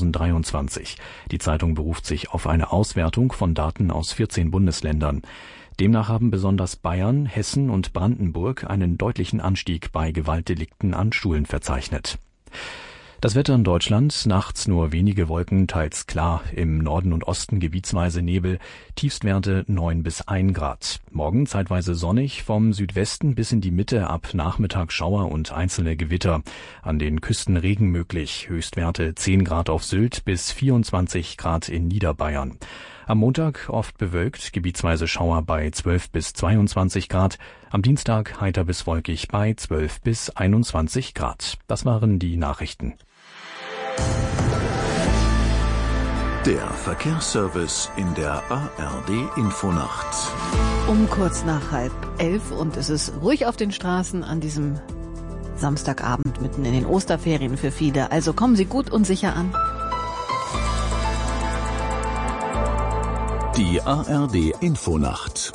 2023. Die Zeitung beruft sich auf eine Auswertung von Daten aus 14 Bundesländern. Demnach haben besonders Bayern, Hessen und Brandenburg einen deutlichen Anstieg bei Gewaltdelikten an Schulen verzeichnet. Das Wetter in Deutschland, nachts nur wenige Wolken, teils klar, im Norden und Osten gebietsweise Nebel, Tiefstwerte 9 bis 1 Grad. Morgen zeitweise sonnig, vom Südwesten bis in die Mitte, ab Nachmittag Schauer und einzelne Gewitter. An den Küsten Regen möglich, Höchstwerte 10 Grad auf Sylt bis 24 Grad in Niederbayern. Am Montag oft bewölkt, gebietsweise Schauer bei 12 bis 22 Grad. Am Dienstag heiter bis wolkig bei 12 bis 21 Grad. Das waren die Nachrichten. Der Verkehrsservice in der ARD-Infonacht. Um kurz nach 10:30 und es ist ruhig auf den Straßen an diesem Samstagabend mitten in den Osterferien für viele. Also kommen Sie gut und sicher an. Die ARD-Infonacht.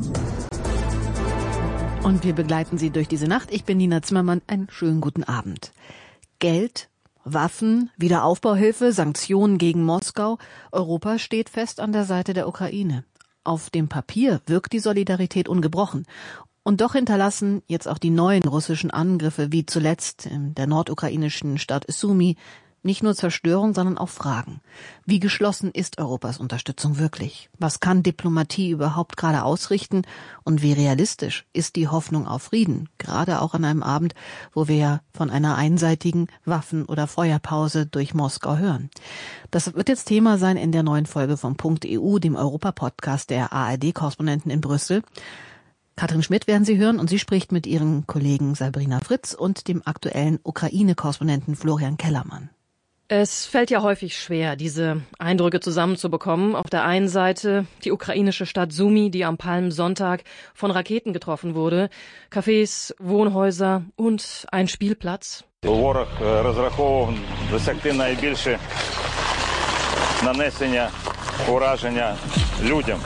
Und wir begleiten Sie durch diese Nacht. Ich bin Nina Zimmermann. Einen schönen guten Abend. Geld, Waffen, Wiederaufbauhilfe, Sanktionen gegen Moskau. Europa steht fest an der Seite der Ukraine. Auf dem Papier wirkt die Solidarität ungebrochen. Und doch hinterlassen jetzt auch die neuen russischen Angriffe, wie zuletzt in der nordukrainischen Stadt Sumy, nicht nur Zerstörung, sondern auch Fragen. Wie geschlossen ist Europas Unterstützung wirklich? Was kann Diplomatie überhaupt gerade ausrichten? Und wie realistisch ist die Hoffnung auf Frieden? Gerade auch an einem Abend, wo wir ja von einer einseitigen Waffen- oder Feuerpause durch Moskau hören. Das wird jetzt Thema sein in der neuen Folge vom Punkt EU, dem Europa-Podcast der ARD-Korrespondenten in Brüssel. Katrin Schmidt werden Sie hören und sie spricht mit ihren Kollegen Sabrina Fritz und dem aktuellen Ukraine-Korrespondenten Florian Kellermann. Es fällt ja häufig schwer, diese Eindrücke zusammenzubekommen. Auf der einen Seite die ukrainische Stadt Sumy, die am Palmsonntag von Raketen getroffen wurde. Cafés, Wohnhäuser und ein Spielplatz. Ворог розраховував досягти найбільше нанесення ураження людям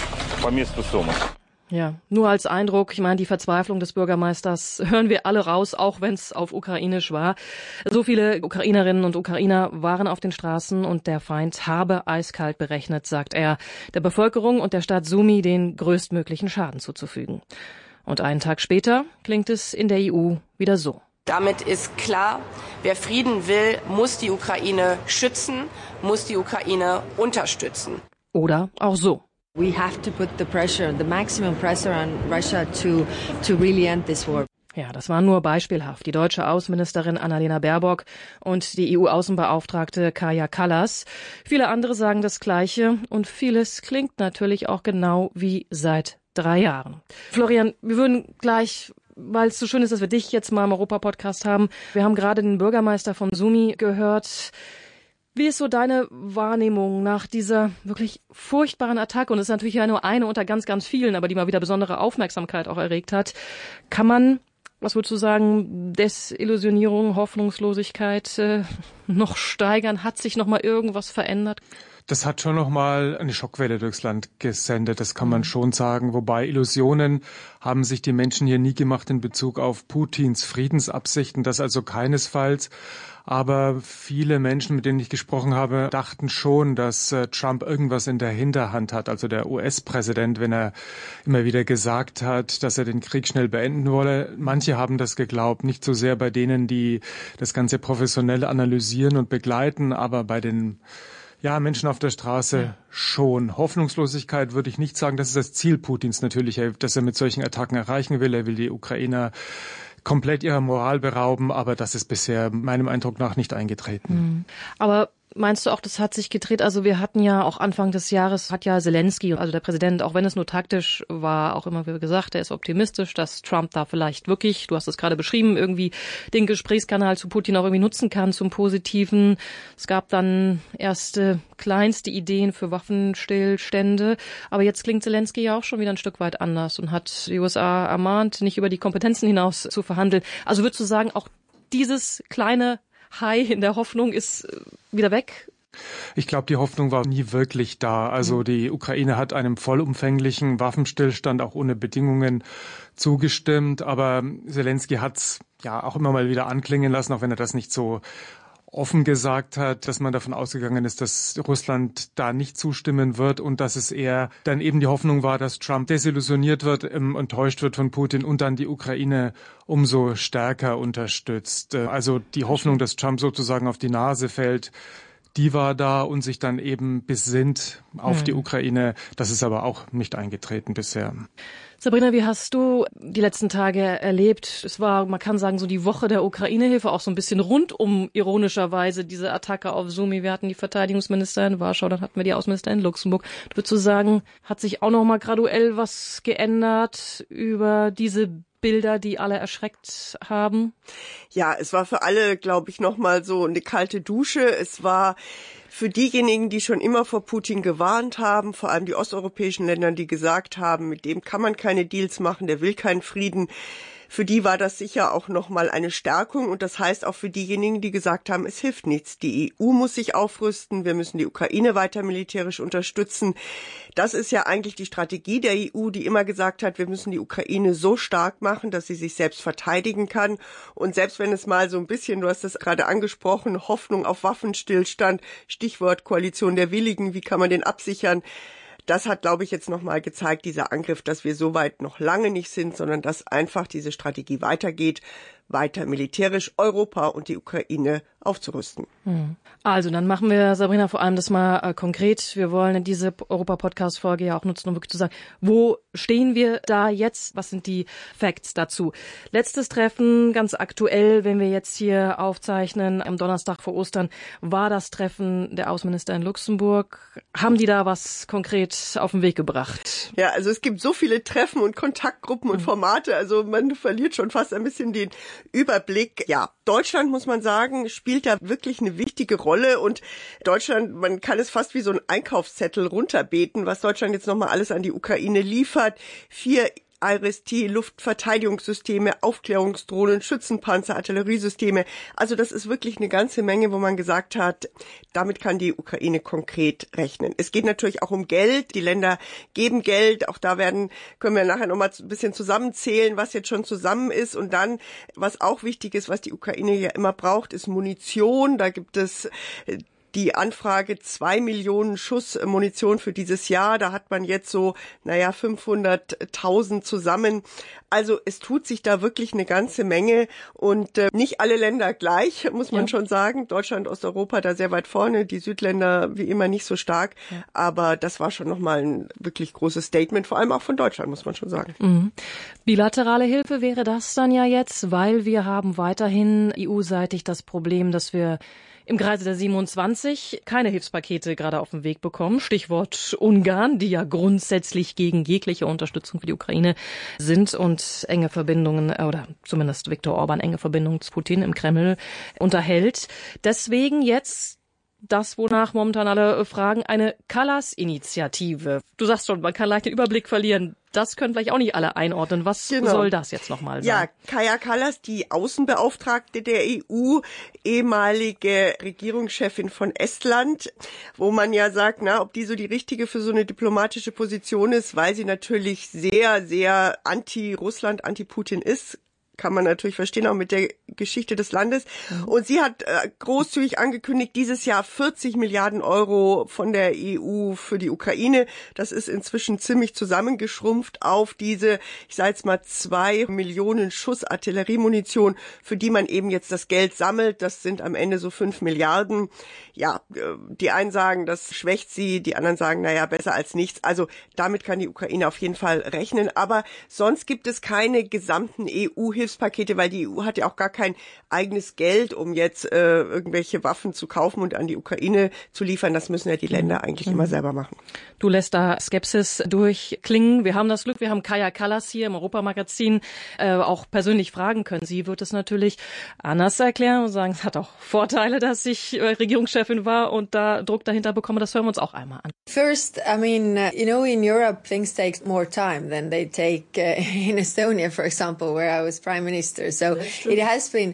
по місту Суми. Ja, nur als Eindruck, ich meine, die Verzweiflung des Bürgermeisters hören wir alle raus, auch wenn es auf Ukrainisch war. So viele Ukrainerinnen und Ukrainer waren auf den Straßen und der Feind habe eiskalt berechnet, sagt er, der Bevölkerung und der Stadt Sumy den größtmöglichen Schaden zuzufügen. Und einen Tag später klingt es in der EU wieder so. Damit ist klar, wer Frieden will, muss die Ukraine schützen, muss die Ukraine unterstützen. Oder auch so. We have to put the pressure, the maximum pressure on Russia to really end this war. Ja, das war nur beispielhaft. Die deutsche Außenministerin Annalena Baerbock und die EU-Außenbeauftragte Kaja Kallas. Viele andere sagen das Gleiche und vieles klingt natürlich auch genau wie seit 3 Jahren. Florian, wir würden gleich, weil es so schön ist, dass wir dich jetzt mal im Europa-Podcast haben. Wir haben gerade den Bürgermeister von Sumy gehört. Wie ist so deine Wahrnehmung nach dieser wirklich furchtbaren Attacke? Und es ist natürlich ja nur eine unter ganz, ganz vielen, aber die mal wieder besondere Aufmerksamkeit auch erregt hat. Kann man, was würdest du sagen, Desillusionierung, Hoffnungslosigkeit noch steigern? Hat sich noch mal irgendwas verändert? Das hat schon noch mal eine Schockwelle durchs Land gesendet, das kann man schon sagen. Wobei Illusionen haben sich die Menschen hier nie gemacht in Bezug auf Putins Friedensabsichten, das also keinesfalls. Aber viele Menschen, mit denen ich gesprochen habe, dachten schon, dass Trump irgendwas in der Hinterhand hat. Also der US-Präsident, wenn er immer wieder gesagt hat, dass er den Krieg schnell beenden wolle. Manche haben das geglaubt, nicht so sehr bei denen, die das Ganze professionell analysieren und begleiten, aber bei den Menschen auf der Straße schon. Hoffnungslosigkeit würde ich nicht sagen. Das ist das Ziel Putins natürlich, dass er mit solchen Attacken erreichen will. Er will die Ukrainer komplett ihrer Moral berauben, aber das ist bisher meinem Eindruck nach nicht eingetreten. Aber meinst du auch, das hat sich gedreht? Also wir hatten ja auch Anfang des Jahres, hat ja Zelensky, also der Präsident, auch wenn es nur taktisch war, auch immer wieder gesagt, er ist optimistisch, dass Trump da vielleicht wirklich, du hast es gerade beschrieben, irgendwie den Gesprächskanal zu Putin auch irgendwie nutzen kann zum Positiven. Es gab dann erste kleinste Ideen für Waffenstillstände, aber jetzt klingt Zelensky ja auch schon wieder ein Stück weit anders und hat die USA ermahnt, nicht über die Kompetenzen hinaus zu verhandeln. Also würdest du sagen, auch dieses kleine High in der Hoffnung ist wieder weg? Ich glaube, die Hoffnung war nie wirklich da. Also die Ukraine hat einem vollumfänglichen Waffenstillstand auch ohne Bedingungen zugestimmt. Aber Zelensky hat es ja auch immer mal wieder anklingen lassen, auch wenn er das nicht so offen gesagt hat, dass man davon ausgegangen ist, dass Russland da nicht zustimmen wird und dass es eher dann eben die Hoffnung war, dass Trump desillusioniert wird, enttäuscht wird von Putin und dann die Ukraine umso stärker unterstützt. Also die Hoffnung, dass Trump sozusagen auf die Nase fällt, die war da und sich dann eben besinnt auf die Ukraine. Das ist aber auch nicht eingetreten bisher. Sabrina, wie hast du die letzten Tage erlebt? Es war, man kann sagen, so die Woche der Ukraine-Hilfe, auch so ein bisschen rundum ironischerweise diese Attacke auf Sumy. Wir hatten die Verteidigungsminister in Warschau, dann hatten wir die Außenminister in Luxemburg. Würdest du sagen, hat sich auch noch mal graduell was geändert über diese Bilder, die alle erschreckt haben? Ja, es war für alle, glaube ich, noch mal so eine kalte Dusche. Es war für diejenigen, die schon immer vor Putin gewarnt haben, vor allem die osteuropäischen Länder, die gesagt haben, mit dem kann man keine Deals machen, der will keinen Frieden. Für die war das sicher auch nochmal eine Stärkung und das heißt auch für diejenigen, die gesagt haben, es hilft nichts. Die EU muss sich aufrüsten, wir müssen die Ukraine weiter militärisch unterstützen. Das ist ja eigentlich die Strategie der EU, die immer gesagt hat, wir müssen die Ukraine so stark machen, dass sie sich selbst verteidigen kann. Und selbst wenn es mal so ein bisschen, du hast das gerade angesprochen, Hoffnung auf Waffenstillstand, Stichwort Koalition der Willigen, wie kann man den absichern? Das hat, glaube ich, jetzt nochmal gezeigt, dieser Angriff, dass wir so weit noch lange nicht sind, sondern dass einfach diese Strategie weitergeht. weiter militärisch Europa und die Ukraine aufzurüsten. Also, dann machen wir, Sabrina, vor allem das mal konkret. Wir wollen diese Europa-Podcast-Folge ja auch nutzen, um wirklich zu sagen, wo stehen wir da jetzt? Was sind die Facts dazu? Letztes Treffen, ganz aktuell, wenn wir jetzt hier aufzeichnen, am Donnerstag vor Ostern, war das Treffen der Außenminister in Luxemburg. Haben die da was konkret auf den Weg gebracht? Ja, also es gibt so viele Treffen und Kontaktgruppen und Formate, also man verliert schon fast ein bisschen den Überblick. Ja, Deutschland, muss man sagen, spielt da wirklich eine wichtige Rolle und Deutschland, man kann es fast wie so ein Einkaufszettel runterbeten, was Deutschland jetzt nochmal alles an die Ukraine liefert. 4 IRIS-T, Luftverteidigungssysteme, Aufklärungsdrohnen, Schützenpanzer, Artilleriesysteme. Also das ist wirklich eine ganze Menge, wo man gesagt hat, damit kann die Ukraine konkret rechnen. Es geht natürlich auch um Geld. Die Länder geben Geld. Auch da können wir nachher nochmal ein bisschen zusammenzählen, was jetzt schon zusammen ist. Und dann, was auch wichtig ist, was die Ukraine ja immer braucht, ist Munition. Da gibt es die Anfrage 2 Millionen Schuss Munition für dieses Jahr. Da hat man jetzt so, 500.000 zusammen. Also es tut sich da wirklich eine ganze Menge und nicht alle Länder gleich, muss man schon sagen. Deutschland, Osteuropa da sehr weit vorne, die Südländer wie immer nicht so stark. Ja. Aber das war schon nochmal ein wirklich großes Statement, vor allem auch von Deutschland, muss man schon sagen. Mhm. Bilaterale Hilfe wäre das dann ja jetzt, weil wir haben weiterhin EU-seitig das Problem, dass wir im Kreise der 27 keine Hilfspakete gerade auf den Weg bekommen. Stichwort Ungarn, die ja grundsätzlich gegen jegliche Unterstützung für die Ukraine sind und enge Verbindungen, oder zumindest Viktor Orban enge Verbindungen zu Putin im Kreml unterhält. Deswegen jetzt das, wonach momentan alle fragen, eine Kallas-Initiative. Du sagst schon, man kann leicht den Überblick verlieren. Das können vielleicht auch nicht alle einordnen. Was soll das jetzt nochmal sein? Ja, Kaja Kallas, die Außenbeauftragte der EU, ehemalige Regierungschefin von Estland, wo man ja sagt, ob die so die richtige für so eine diplomatische Position ist, weil sie natürlich sehr, sehr anti-Russland, anti-Putin ist. Kann man natürlich verstehen, auch mit der Geschichte des Landes. Und sie hat großzügig angekündigt, dieses Jahr 40 Milliarden Euro von der EU für die Ukraine. Das ist inzwischen ziemlich zusammengeschrumpft auf diese, ich sage jetzt mal 2 Millionen Schuss Artilleriemunition, für die man eben jetzt das Geld sammelt. Das sind am Ende so 5 Milliarden. Ja, die einen sagen, das schwächt sie, die anderen sagen, besser als nichts. Also damit kann die Ukraine auf jeden Fall rechnen. Aber sonst gibt es keine gesamten EU-Hilfspakete, weil die EU hat ja auch gar kein eigenes Geld, um jetzt irgendwelche Waffen zu kaufen und an die Ukraine zu liefern. Das müssen ja die Länder eigentlich immer selber machen. Du lässt da Skepsis durchklingen. Wir haben das Glück, wir haben Kaja Kallas hier im Europamagazin auch persönlich fragen können. Sie wird es natürlich anders erklären und sagen, es hat auch Vorteile, dass ich Regierungschefin war und da Druck dahinter bekomme. Das hören wir uns auch einmal an. First, I mean, in Europe things take more time than they take in Estonia, for example, where I was Prime Minister. So it has been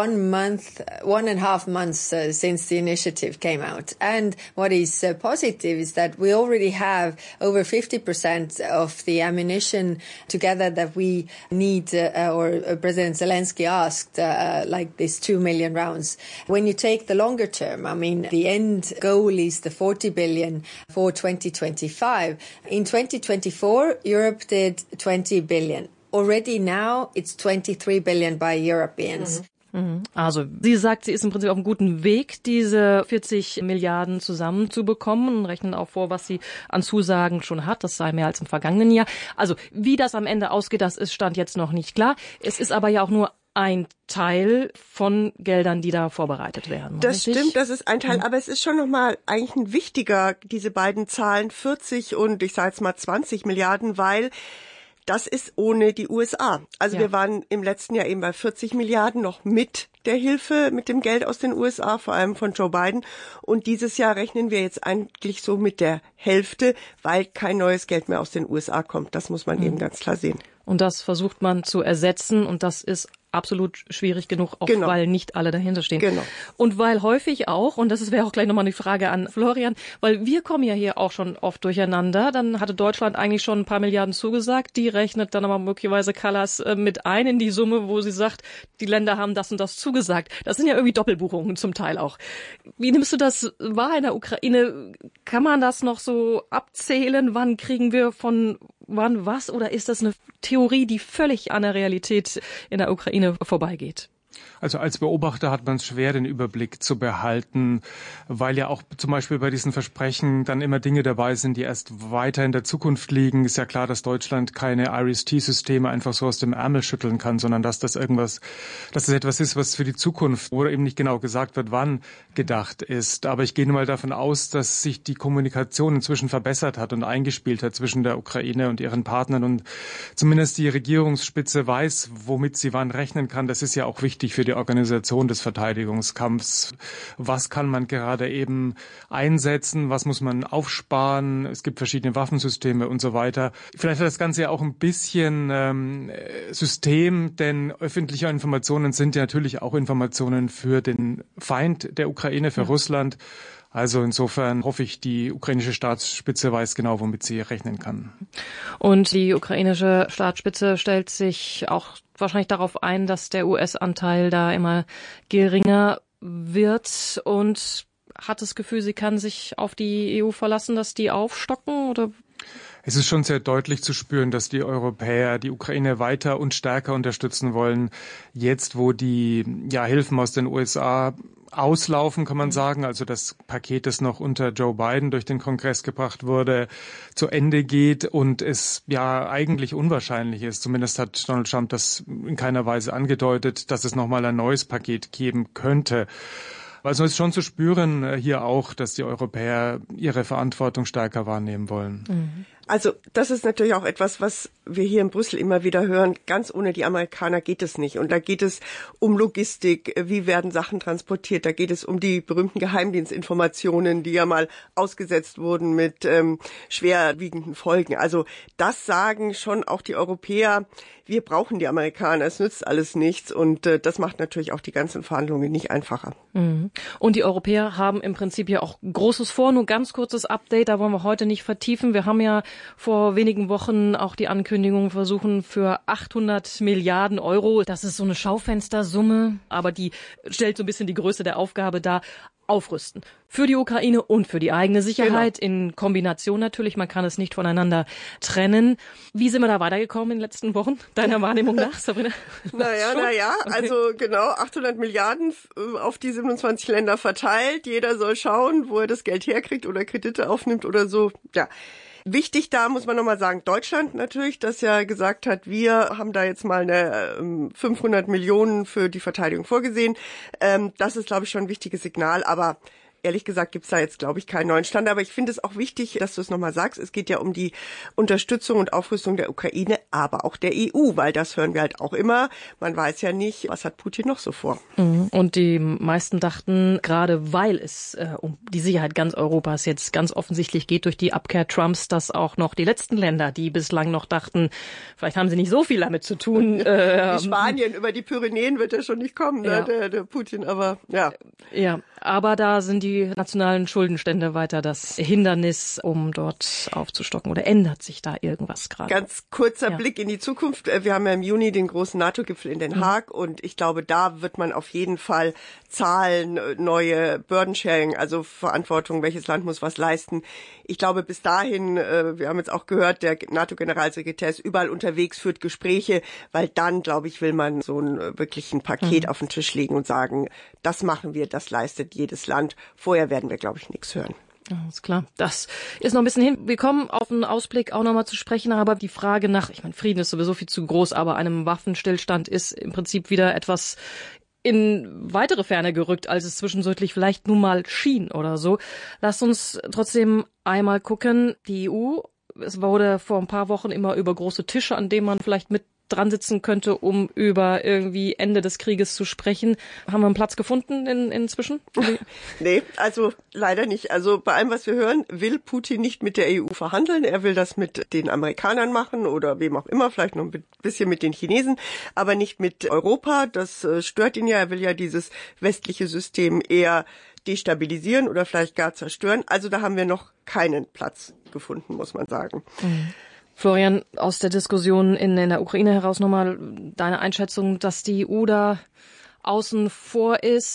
1.5 months since the initiative came out. And what is positive is that we already have over 50% of the ammunition together that we need, or President Zelensky asked, like this 2 million rounds. When you take the longer term, I mean, the end goal is the 40 billion for 2025. In 2024, Europe did 20 billion. Already now, it's 23 billion by Europeans. Also, sie sagt, sie ist im Prinzip auf einem guten Weg, diese 40 Milliarden zusammenzubekommen und rechnen auch vor, was sie an Zusagen schon hat. Das sei mehr als im vergangenen Jahr. Also, wie das am Ende ausgeht, das ist Stand jetzt noch nicht klar. Es ist aber ja auch nur ein Teil von Geldern, die da vorbereitet werden. Das stimmt, das ist ein Teil, aber es ist schon nochmal eigentlich ein wichtiger, diese beiden Zahlen, 40 und ich sage jetzt mal 20 Milliarden, weil das ist ohne die USA. Also wir waren im letzten Jahr eben bei 40 Milliarden noch mit der Hilfe, mit dem Geld aus den USA, vor allem von Joe Biden. Und dieses Jahr rechnen wir jetzt eigentlich so mit der Hälfte, weil kein neues Geld mehr aus den USA kommt. Das muss man eben ganz klar sehen. Und das versucht man zu ersetzen und das ist absolut schwierig genug, auch weil nicht alle dahinter stehen. Genau. Und weil häufig auch, und das wäre auch gleich nochmal eine Frage an Florian, weil wir kommen ja hier auch schon oft durcheinander, dann hatte Deutschland eigentlich schon ein paar Milliarden zugesagt, die rechnet dann aber möglicherweise Kallas mit ein in die Summe, wo sie sagt, die Länder haben das und das zugesagt. Das sind ja irgendwie Doppelbuchungen zum Teil auch. Wie nimmst du das wahr in der Ukraine? Kann man das noch so abzählen? Wann kriegen wir von irgendwann was oder ist das eine Theorie, die völlig an der Realität in der Ukraine vorbeigeht? Also als Beobachter hat man es schwer, den Überblick zu behalten, weil ja auch zum Beispiel bei diesen Versprechen dann immer Dinge dabei sind, die erst weiter in der Zukunft liegen. Ist ja klar, dass Deutschland keine IRIS-T-Systeme einfach so aus dem Ärmel schütteln kann, sondern dass das etwas ist, was für die Zukunft, wo eben nicht genau gesagt wird, wann gedacht ist. Aber ich gehe mal davon aus, dass sich die Kommunikation inzwischen verbessert hat und eingespielt hat zwischen der Ukraine und ihren Partnern und zumindest die Regierungsspitze weiß, womit sie wann rechnen kann. Das ist ja auch wichtig für die Organisation des Verteidigungskampfs. Was kann man gerade eben einsetzen? Was muss man aufsparen? Es gibt verschiedene Waffensysteme und so weiter. Vielleicht hat das Ganze ja auch ein bisschen System, denn öffentliche Informationen sind ja natürlich auch Informationen für den Feind der Ukraine, für Russland. Also insofern hoffe ich, die ukrainische Staatsspitze weiß genau, womit sie rechnen kann. Und die ukrainische Staatsspitze stellt sich auch wahrscheinlich darauf ein, dass der US-Anteil da immer geringer wird und hat das Gefühl, sie kann sich auf die EU verlassen, dass die aufstocken oder? Es ist schon sehr deutlich zu spüren, dass die Europäer die Ukraine weiter und stärker unterstützen wollen. Jetzt, wo die Hilfen aus den USA auslaufen, kann man sagen, also das Paket, das noch unter Joe Biden durch den Kongress gebracht wurde, zu Ende geht und es ja eigentlich unwahrscheinlich ist, zumindest hat Donald Trump das in keiner Weise angedeutet, dass es nochmal ein neues Paket geben könnte. Also es ist schon zu spüren hier auch, dass die Europäer ihre Verantwortung stärker wahrnehmen wollen. Also das ist natürlich auch etwas, was wir hier in Brüssel immer wieder hören. Ganz ohne die Amerikaner geht es nicht. Und da geht es um Logistik, wie werden Sachen transportiert. Da geht es um die berühmten Geheimdienstinformationen, die ja mal ausgesetzt wurden mit schwerwiegenden Folgen. Also das sagen schon auch die Europäer. Wir brauchen die Amerikaner, es nützt alles nichts. Und das macht natürlich auch die ganzen Verhandlungen nicht einfacher. Und die Europäer haben im Prinzip ja auch Großes vor. Nur ganz kurzes Update, da wollen wir heute nicht vertiefen. Wir haben ja vor wenigen Wochen auch die Ankündigung versuchen für 800 Milliarden Euro. Das ist so eine Schaufenstersumme, aber die stellt so ein bisschen die Größe der Aufgabe dar. Aufrüsten. Für die Ukraine und für die eigene Sicherheit. Genau. In Kombination natürlich. Man kann es nicht voneinander trennen. Wie sind wir da weitergekommen in den letzten Wochen? Deiner Wahrnehmung nach, Sabrina? Naja, okay. Also genau 800 Milliarden auf die 27 Länder verteilt. Jeder soll schauen, wo er das Geld herkriegt oder Kredite aufnimmt oder so. Ja. Wichtig da muss man nochmal sagen, Deutschland natürlich, das ja gesagt hat, wir haben da jetzt mal eine 500 Millionen für die Verteidigung vorgesehen. Das ist, glaube ich, schon ein wichtiges Signal, aber ehrlich gesagt gibt's da jetzt, glaube ich, keinen neuen Stand. Aber ich finde es auch wichtig, dass du es nochmal sagst. Es geht ja um die Unterstützung und Aufrüstung der Ukraine, aber auch der EU, weil das hören wir halt auch immer. Man weiß ja nicht, was hat Putin noch so vor. Und die meisten dachten, gerade weil es um die Sicherheit ganz Europas jetzt ganz offensichtlich geht durch die Abkehr Trumps, dass auch noch die letzten Länder, die bislang noch dachten, vielleicht haben sie nicht so viel damit zu tun. Wie Spanien, über die Pyrenäen wird er schon nicht kommen, ja. der Putin, aber ja. Ja, aber da sind die nationalen Schuldenstände weiter das Hindernis, um dort aufzustocken? Oder ändert sich da irgendwas gerade? Ganz kurzer Blick in die Zukunft. Wir haben ja im Juni den großen NATO-Gipfel in Den Haag und ich glaube, da wird man auf jeden Fall Zahlen, neue Burden-Sharing, also Verantwortung, welches Land muss was leisten. Ich glaube, bis dahin, wir haben jetzt auch gehört, der NATO-Generalsekretär ist überall unterwegs, führt Gespräche, weil dann, glaube ich, will man so wirklich ein Paket auf den Tisch legen und sagen, das machen wir, das leistet jedes Land. Vorher werden wir, glaube ich, nichts hören. Alles klar. Das ist noch ein bisschen hin. Wir kommen auf einen Ausblick auch nochmal zu sprechen, aber die Frage nach, ich meine, Frieden ist sowieso viel zu groß, aber einem Waffenstillstand ist im Prinzip wieder etwas in weitere Ferne gerückt, als es zwischenzeitlich vielleicht nun mal schien oder so. Lasst uns trotzdem einmal gucken. Die EU, es wurde vor ein paar Wochen immer über große Tische, an denen man vielleicht mit dran sitzen könnte, um über irgendwie Ende des Krieges zu sprechen. Haben wir einen Platz gefunden inzwischen? Nee, also leider nicht. Also bei allem, was wir hören, will Putin nicht mit der EU verhandeln. Er will das mit den Amerikanern machen oder wem auch immer, vielleicht noch ein bisschen mit den Chinesen, aber nicht mit Europa. Das stört ihn ja. Er will ja dieses westliche System eher destabilisieren oder vielleicht gar zerstören. Also da haben wir noch keinen Platz gefunden, muss man sagen. Florian, aus der Diskussion in der Ukraine heraus nochmal deine Einschätzung, dass die EU da außen vor ist.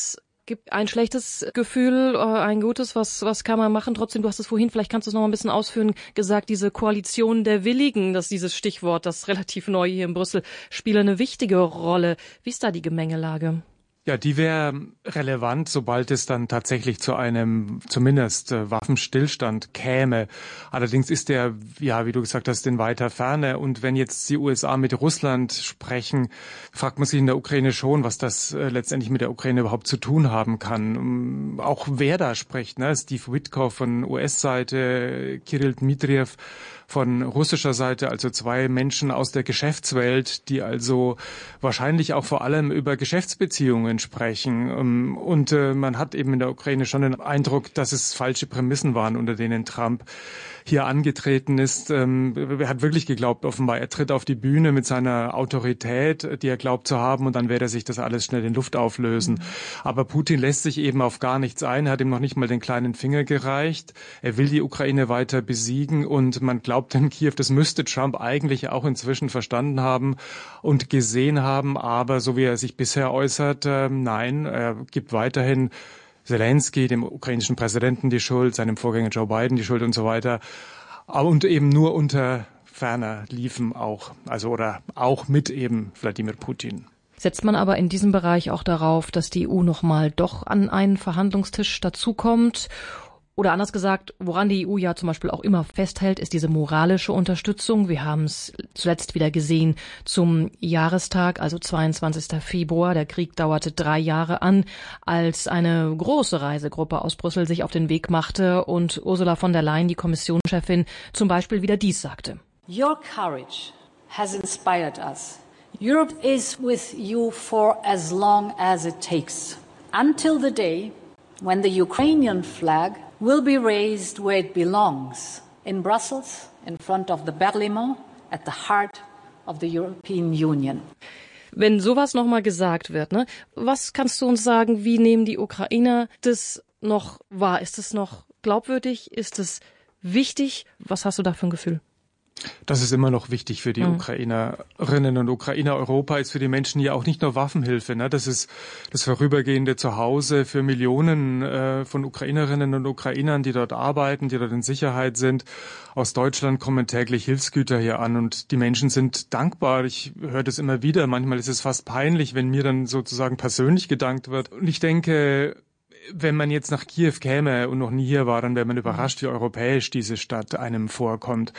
gibt ein schlechtes Gefühl, ein gutes, was kann man machen? Trotzdem, du hast es vorhin, vielleicht kannst du es noch mal ein bisschen ausführen, gesagt, diese Koalition der Willigen, dass dieses Stichwort, das relativ neu hier in Brüssel, spielt eine wichtige Rolle. Wie ist da die Gemengelage? Ja, die wäre relevant, sobald es dann tatsächlich zu einem zumindest Waffenstillstand käme. Allerdings ist der, ja, wie du gesagt hast, in weiter Ferne. Und wenn jetzt die USA mit Russland sprechen, fragt man sich in der Ukraine schon, was das letztendlich mit der Ukraine überhaupt zu tun haben kann. Auch wer da spricht, ne? Steve Witkoff von US-Seite, Kirill Dmitriev von russischer Seite, also zwei Menschen aus der Geschäftswelt, die also wahrscheinlich auch vor allem über Geschäftsbeziehungen sprechen. Und man hat eben in der Ukraine schon den Eindruck, dass es falsche Prämissen waren, unter denen Trump hier angetreten ist. Er hat wirklich geglaubt, offenbar, er tritt auf die Bühne mit seiner Autorität, die er glaubt zu haben, und dann werde er sich das alles schnell in Luft auflösen. Aber Putin lässt sich eben auf gar nichts ein, er hat ihm noch nicht mal den kleinen Finger gereicht. Er will die Ukraine weiter besiegen und man glaubt in Kiew, das müsste Trump eigentlich auch inzwischen verstanden haben und gesehen haben, aber so wie er sich bisher äußert, nein, er gibt weiterhin Zelensky, dem ukrainischen Präsidenten, die Schuld, seinem Vorgänger Joe Biden die Schuld und so weiter. Und eben nur unter ferner liefen auch, also oder auch mit eben Wladimir Putin. Setzt man aber in diesem Bereich auch darauf, dass die EU nochmal doch an einen Verhandlungstisch dazukommt? Oder anders gesagt, woran die EU ja zum Beispiel auch immer festhält, ist diese moralische Unterstützung. Wir haben es zuletzt wieder gesehen zum Jahrestag, also 22. Februar. Der Krieg dauerte 3 Jahre an, als eine große Reisegruppe aus Brüssel sich auf den Weg machte und Ursula von der Leyen, die Kommissionschefin, zum Beispiel wieder dies sagte. Your courage has inspired us. Europe is with you for as long as it takes, until the day when the Ukrainian flag will be raised where it belongs, in Brussels, in front of the Parlement, at the heart of the European Union. Wenn sowas nochmal gesagt wird, ne, was kannst du uns sagen, wie nehmen die Ukrainer das noch wahr? Ist es noch glaubwürdig? Ist es wichtig? Was hast du da für ein Gefühl? Das ist immer noch wichtig für die Ukrainerinnen und Ukrainer. Europa ist für die Menschen ja auch nicht nur Waffenhilfe. Ne? Das ist das vorübergehende Zuhause für Millionen von Ukrainerinnen und Ukrainern, die dort arbeiten, die dort in Sicherheit sind. Aus Deutschland kommen täglich Hilfsgüter hier an und die Menschen sind dankbar. Ich höre das immer wieder. Manchmal ist es fast peinlich, wenn mir dann sozusagen persönlich gedankt wird. Und ich denke, wenn man jetzt nach Kiew käme und noch nie hier war, dann wäre man überrascht, wie europäisch diese Stadt einem vorkommt.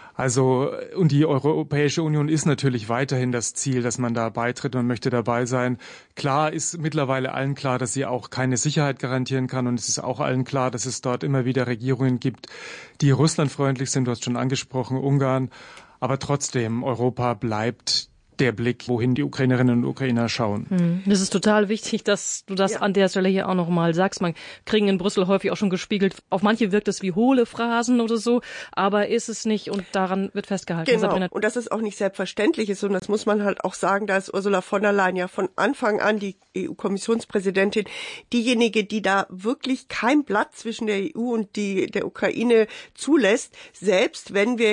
Also, und die Europäische Union ist natürlich weiterhin das Ziel, dass man da beitritt und möchte dabei sein. Klar ist mittlerweile allen klar, dass sie auch keine Sicherheit garantieren kann und es ist auch allen klar, dass es dort immer wieder Regierungen gibt, die russlandfreundlich sind. Du hast schon angesprochen, Ungarn. Aber trotzdem, Europa bleibt der Blick, wohin die Ukrainerinnen und Ukrainer schauen. Das ist total wichtig, dass du das an der Stelle hier auch nochmal sagst. Man kriegen in Brüssel häufig auch schon gespiegelt. Auf manche wirkt es wie hohle Phrasen oder so, aber ist es nicht und daran wird festgehalten. Genau. Und dass es auch nicht selbstverständlich ist und das muss man halt auch sagen, da ist Ursula von der Leyen ja von Anfang an die EU-Kommissionspräsidentin diejenige, die da wirklich kein Blatt zwischen der EU und der Ukraine zulässt. Selbst wenn wir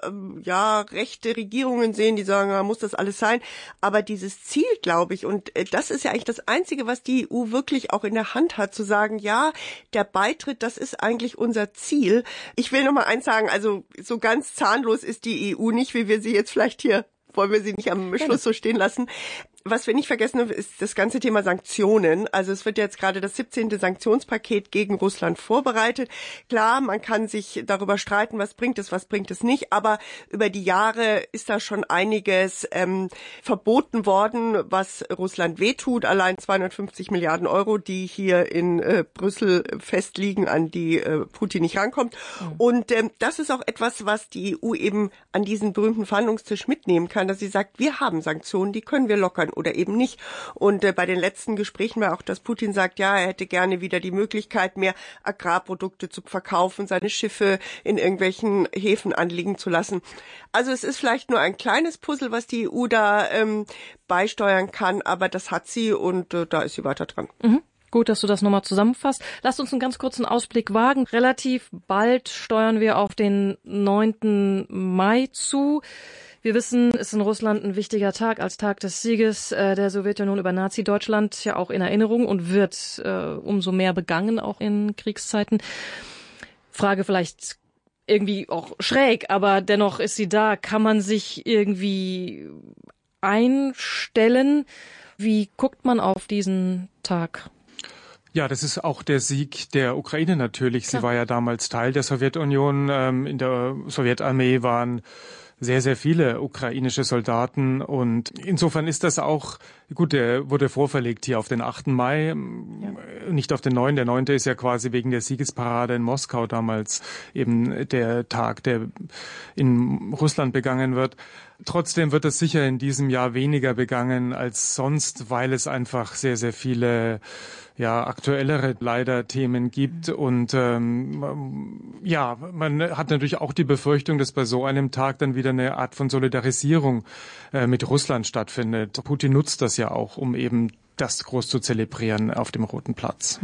ja rechte Regierungen sehen, die sagen, man muss das alles sein. Aber dieses Ziel, glaube ich, und das ist ja eigentlich das Einzige, was die EU wirklich auch in der Hand hat, zu sagen, ja, der Beitritt, das ist eigentlich unser Ziel. Ich will noch mal eins sagen, also so ganz zahnlos ist die EU nicht, wie wir sie jetzt vielleicht hier, wollen wir sie nicht am Schluss so stehen lassen. Was wir nicht vergessen haben, ist das ganze Thema Sanktionen. Also es wird jetzt gerade das 17. Sanktionspaket gegen Russland vorbereitet. Klar, man kann sich darüber streiten, was bringt es nicht. Aber über die Jahre ist da schon einiges verboten worden, was Russland wehtut. Allein 250 Milliarden Euro, die hier in Brüssel festliegen, an die Putin nicht rankommt. Und das ist auch etwas, was die EU eben an diesen berühmten Verhandlungstisch mitnehmen kann, dass sie sagt, wir haben Sanktionen, die können wir lockern oder eben nicht. Und bei den letzten Gesprächen war auch, dass Putin sagt, ja, er hätte gerne wieder die Möglichkeit, mehr Agrarprodukte zu verkaufen, seine Schiffe in irgendwelchen Häfen anliegen zu lassen. Also es ist vielleicht nur ein kleines Puzzle, was die EU da beisteuern kann, aber das hat sie und da ist sie weiter dran. Gut, dass du das nochmal zusammenfasst. Lasst uns einen ganz kurzen Ausblick wagen. Relativ bald steuern wir auf den 9. Mai zu. Wir wissen, es ist in Russland ein wichtiger Tag als Tag des Sieges der Sowjetunion über Nazi-Deutschland, ja auch in Erinnerung und wird umso mehr begangen, auch in Kriegszeiten. Frage vielleicht irgendwie auch schräg, aber dennoch ist sie da. Kann man sich irgendwie einstellen? Wie guckt man auf diesen Tag? Ja, das ist auch der Sieg der Ukraine natürlich. Sie war ja damals Teil der Sowjetunion. In der Sowjetarmee waren sehr, sehr viele ukrainische Soldaten und insofern ist das auch, gut, der wurde vorverlegt hier auf den 8. Mai, nicht auf den 9. Der 9. ist ja quasi wegen der Siegesparade in Moskau damals eben der Tag, der in Russland begangen wird. Trotzdem wird es sicher in diesem Jahr weniger begangen als sonst, weil es einfach sehr, sehr viele aktuellere leider Themen gibt und man hat natürlich auch die Befürchtung, dass bei so einem Tag dann wieder eine Art von Solidarisierung mit Russland stattfindet. Putin nutzt das ja auch, um eben das groß zu zelebrieren auf dem Roten Platz.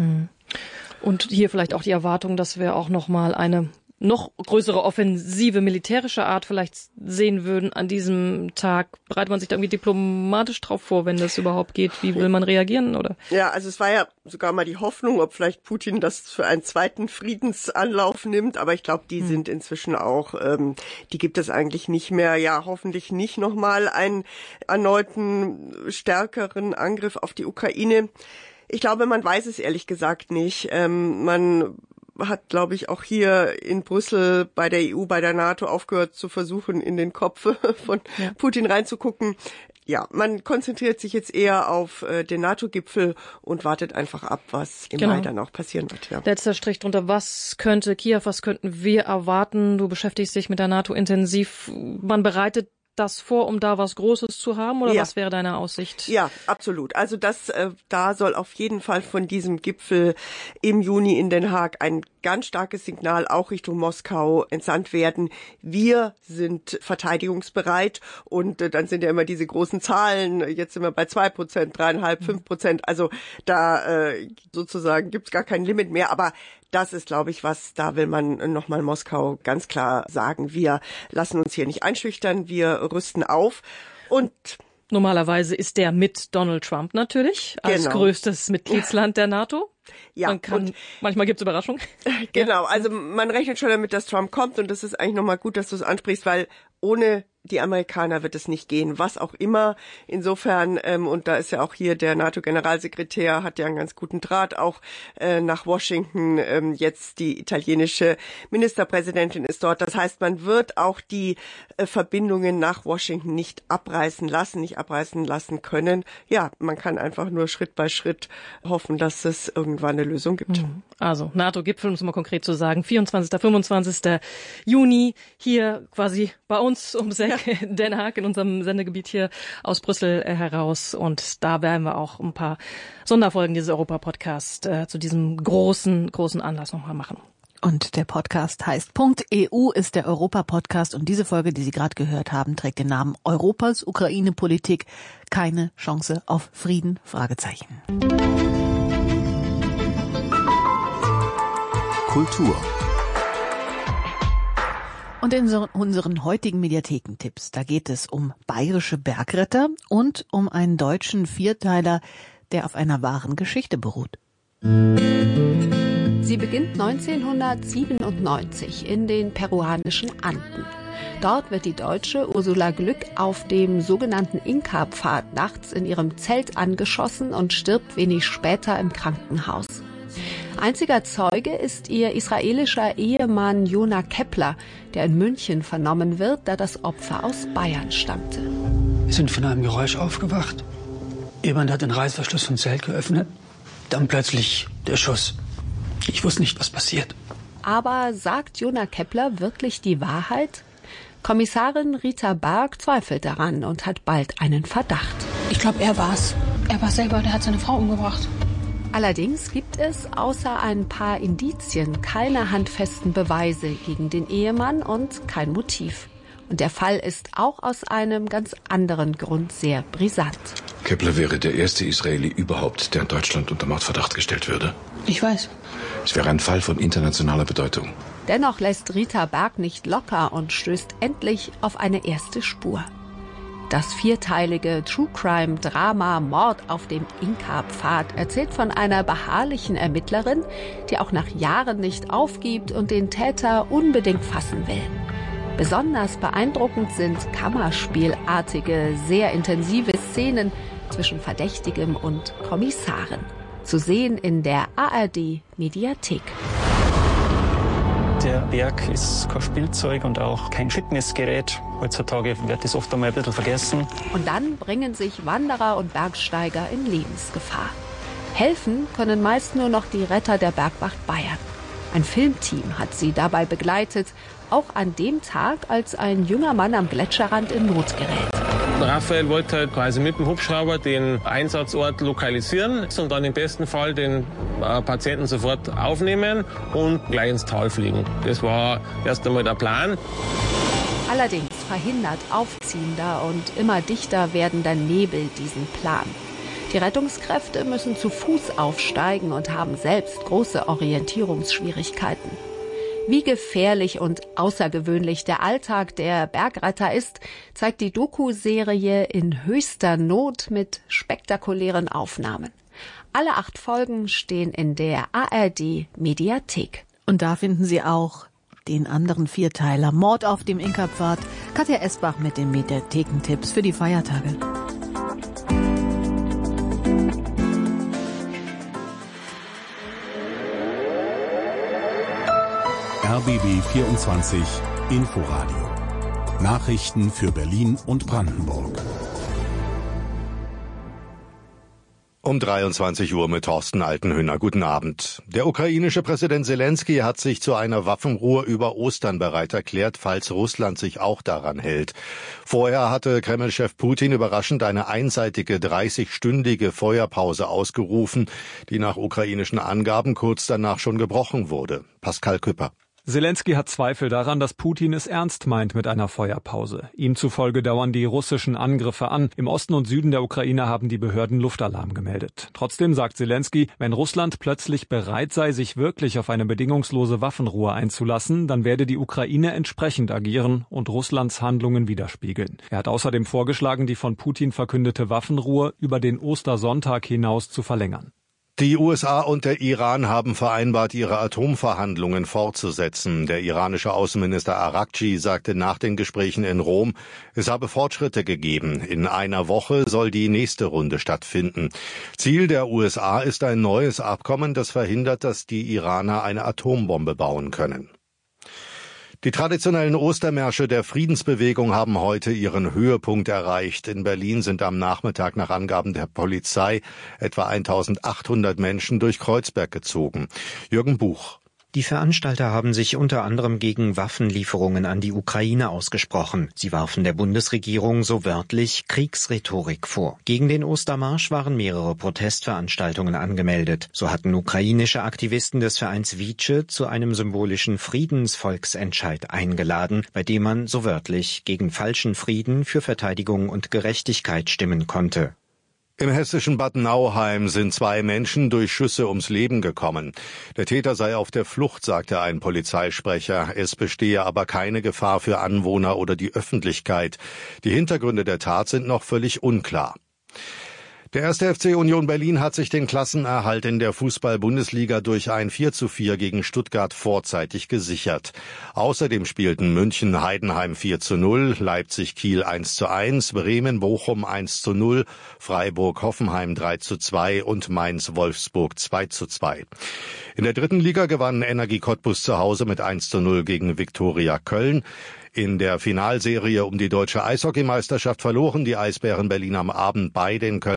Und hier vielleicht auch die Erwartung, dass wir auch noch mal eine noch größere offensive militärische Art vielleicht sehen würden an diesem Tag. Bereitet man sich da irgendwie diplomatisch drauf vor, wenn das überhaupt geht? Wie will man reagieren, oder? Ja, also es war ja sogar mal die Hoffnung, ob vielleicht Putin das für einen zweiten Friedensanlauf nimmt, aber ich glaube, die sind inzwischen auch, die gibt es eigentlich nicht mehr. Ja, hoffentlich nicht nochmal einen erneuten, stärkeren Angriff auf die Ukraine. Ich glaube, man weiß es ehrlich gesagt nicht. Man hat, glaube ich, auch hier in Brüssel bei der EU, bei der NATO aufgehört zu versuchen, in den Kopf von Putin reinzugucken. Ja, man konzentriert sich jetzt eher auf den NATO-Gipfel und wartet einfach ab, was im Mai dann auch passieren wird. Ja. Letzter Strich drunter. Was könnte Kiew, was könnten wir erwarten? Du beschäftigst dich mit der NATO intensiv. Man bereitet das vor, um da was Großes zu haben, oder was wäre deine Aussicht? Ja, absolut. Also da soll auf jeden Fall von diesem Gipfel im Juni in Den Haag ein ganz starkes Signal auch Richtung Moskau entsandt werden. Wir sind verteidigungsbereit und dann sind ja immer diese großen Zahlen. Jetzt sind wir bei 2%, 3,5%, 5%. Also da sozusagen gibt's gar kein Limit mehr. Aber das ist, glaube ich, da will man nochmal Moskau ganz klar sagen. Wir lassen uns hier nicht einschüchtern, wir rüsten auf und normalerweise ist der mit Donald Trump natürlich als größtes Mitgliedsland der NATO. Ja, manchmal gibt's Überraschungen. Genau, also man rechnet schon damit, dass Trump kommt und das ist eigentlich nochmal gut, dass du es ansprichst, weil ohne die Amerikaner wird es nicht gehen, was auch immer. Insofern, und da ist ja auch hier der NATO-Generalsekretär, hat ja einen ganz guten Draht auch nach Washington. Jetzt die italienische Ministerpräsidentin ist dort. Das heißt, man wird auch die Verbindungen nach Washington nicht abreißen lassen können. Ja, man kann einfach nur Schritt bei Schritt hoffen, dass es irgendwann eine Lösung gibt. Also NATO-Gipfel, um es mal konkret zu sagen, 24., 25. Juni hier quasi bei uns ums Eck in Den Haag, in unserem Sendegebiet hier aus Brüssel heraus. Und da werden wir auch ein paar Sonderfolgen dieses Europa-Podcasts zu diesem großen Anlass nochmal machen. Und der Podcast heißt .eu, ist der Europa-Podcast. Und diese Folge, die Sie gerade gehört haben, trägt den Namen Europas Ukraine-Politik. Keine Chance auf Frieden? Fragezeichen. Kultur. Und in unseren heutigen Mediathekentipps, da geht es um bayerische Bergretter und um einen deutschen Vierteiler, der auf einer wahren Geschichte beruht. Sie beginnt 1997 in den peruanischen Anden. Dort wird die Deutsche Ursula Glück auf dem sogenannten Inka-Pfad nachts in ihrem Zelt angeschossen und stirbt wenig später im Krankenhaus. Einziger Zeuge ist ihr israelischer Ehemann Jona Kepler, der in München vernommen wird, da das Opfer aus Bayern stammte. Wir sind von einem Geräusch aufgewacht. Jemand hat den Reißverschluss vom Zelt geöffnet. Dann plötzlich der Schuss. Ich wusste nicht, was passiert. Aber sagt Jona Kepler wirklich die Wahrheit? Kommissarin Rita Barg zweifelt daran und hat bald einen Verdacht. Ich glaube, er war's. Er war selber, der hat seine Frau umgebracht. Allerdings gibt es außer ein paar Indizien keine handfesten Beweise gegen den Ehemann und kein Motiv. Und der Fall ist auch aus einem ganz anderen Grund sehr brisant. Kepler wäre der erste Israeli überhaupt, der in Deutschland unter Mordverdacht gestellt würde. Ich weiß. Es wäre ein Fall von internationaler Bedeutung. Dennoch lässt Rita Berg nicht locker und stößt endlich auf eine erste Spur. Das vierteilige True-Crime-Drama Mord auf dem Inka-Pfad erzählt von einer beharrlichen Ermittlerin, die auch nach Jahren nicht aufgibt und den Täter unbedingt fassen will. Besonders beeindruckend sind kammerspielartige, sehr intensive Szenen zwischen Verdächtigem und Kommissarin. Zu sehen in der ARD-Mediathek. Der Berg ist kein Spielzeug und auch kein Fitnessgerät. Heutzutage wird das oft einmal ein bisschen vergessen. Und dann bringen sich Wanderer und Bergsteiger in Lebensgefahr. Helfen können meist nur noch die Retter der Bergwacht Bayern. Ein Filmteam hat sie dabei begleitet, auch an dem Tag, als ein junger Mann am Gletscherrand in Not gerät. Raphael wollte halt quasi mit dem Hubschrauber den Einsatzort lokalisieren und dann im besten Fall den Patienten sofort aufnehmen und gleich ins Tal fliegen. Das war erst einmal der Plan. Allerdings verhindert aufziehender und immer dichter werdender Nebel diesen Plan. Die Rettungskräfte müssen zu Fuß aufsteigen und haben selbst große Orientierungsschwierigkeiten. Wie gefährlich und außergewöhnlich der Alltag der Bergretter ist, zeigt die Doku-Serie In höchster Not mit spektakulären Aufnahmen. Alle 8 Folgen stehen in der ARD-Mediathek. Und da finden Sie auch den anderen Vierteiler Mord auf dem Inka-Pfad. Katja Esbach mit den Mediathekentipps für die Feiertage. RBB 24 Inforadio. Nachrichten für Berlin und Brandenburg. Um 23 Uhr mit Thorsten Altenhöhner. Guten Abend. Der ukrainische Präsident Zelensky hat sich zu einer Waffenruhe über Ostern bereit erklärt, falls Russland sich auch daran hält. Vorher hatte Kreml-Chef Putin überraschend eine einseitige 30-stündige Feuerpause ausgerufen, die nach ukrainischen Angaben kurz danach schon gebrochen wurde. Pascal Küpper. Zelensky hat Zweifel daran, dass Putin es ernst meint mit einer Feuerpause. Ihm zufolge dauern die russischen Angriffe an. Im Osten und Süden der Ukraine haben die Behörden Luftalarm gemeldet. Trotzdem sagt Zelensky, wenn Russland plötzlich bereit sei, sich wirklich auf eine bedingungslose Waffenruhe einzulassen, dann werde die Ukraine entsprechend agieren und Russlands Handlungen widerspiegeln. Er hat außerdem vorgeschlagen, die von Putin verkündete Waffenruhe über den Ostersonntag hinaus zu verlängern. Die USA und der Iran haben vereinbart, ihre Atomverhandlungen fortzusetzen. Der iranische Außenminister Araghchi sagte nach den Gesprächen in Rom, es habe Fortschritte gegeben. In einer Woche soll die nächste Runde stattfinden. Ziel der USA ist ein neues Abkommen, das verhindert, dass die Iraner eine Atombombe bauen können. Die traditionellen Ostermärsche der Friedensbewegung haben heute ihren Höhepunkt erreicht. In Berlin sind am Nachmittag nach Angaben der Polizei etwa 1800 Menschen durch Kreuzberg gezogen. Jürgen Buch. Die Veranstalter haben sich unter anderem gegen Waffenlieferungen an die Ukraine ausgesprochen. Sie warfen der Bundesregierung so wörtlich Kriegsrhetorik vor. Gegen den Ostermarsch waren mehrere Protestveranstaltungen angemeldet. So hatten ukrainische Aktivisten des Vereins Vice zu einem symbolischen Friedensvolksentscheid eingeladen, bei dem man so wörtlich gegen falschen Frieden für Verteidigung und Gerechtigkeit stimmen konnte. Im hessischen Bad Nauheim sind 2 Menschen durch Schüsse ums Leben gekommen. Der Täter sei auf der Flucht, sagte ein Polizeisprecher. Es bestehe aber keine Gefahr für Anwohner oder die Öffentlichkeit. Die Hintergründe der Tat sind noch völlig unklar. Der 1. FC Union Berlin hat sich den Klassenerhalt in der Fußball-Bundesliga durch ein 4:4 gegen Stuttgart vorzeitig gesichert. Außerdem spielten München Heidenheim 4:0, Leipzig Kiel 1:1, Bremen Bochum 1:0, Freiburg Hoffenheim 3:2 und Mainz Wolfsburg 2:2. In der 3. Liga gewann Energie Cottbus zu Hause mit 1:0 gegen Viktoria Köln. In der Finalserie um die deutsche Eishockeymeisterschaft verloren die Eisbären Berlin am Abend bei den Köln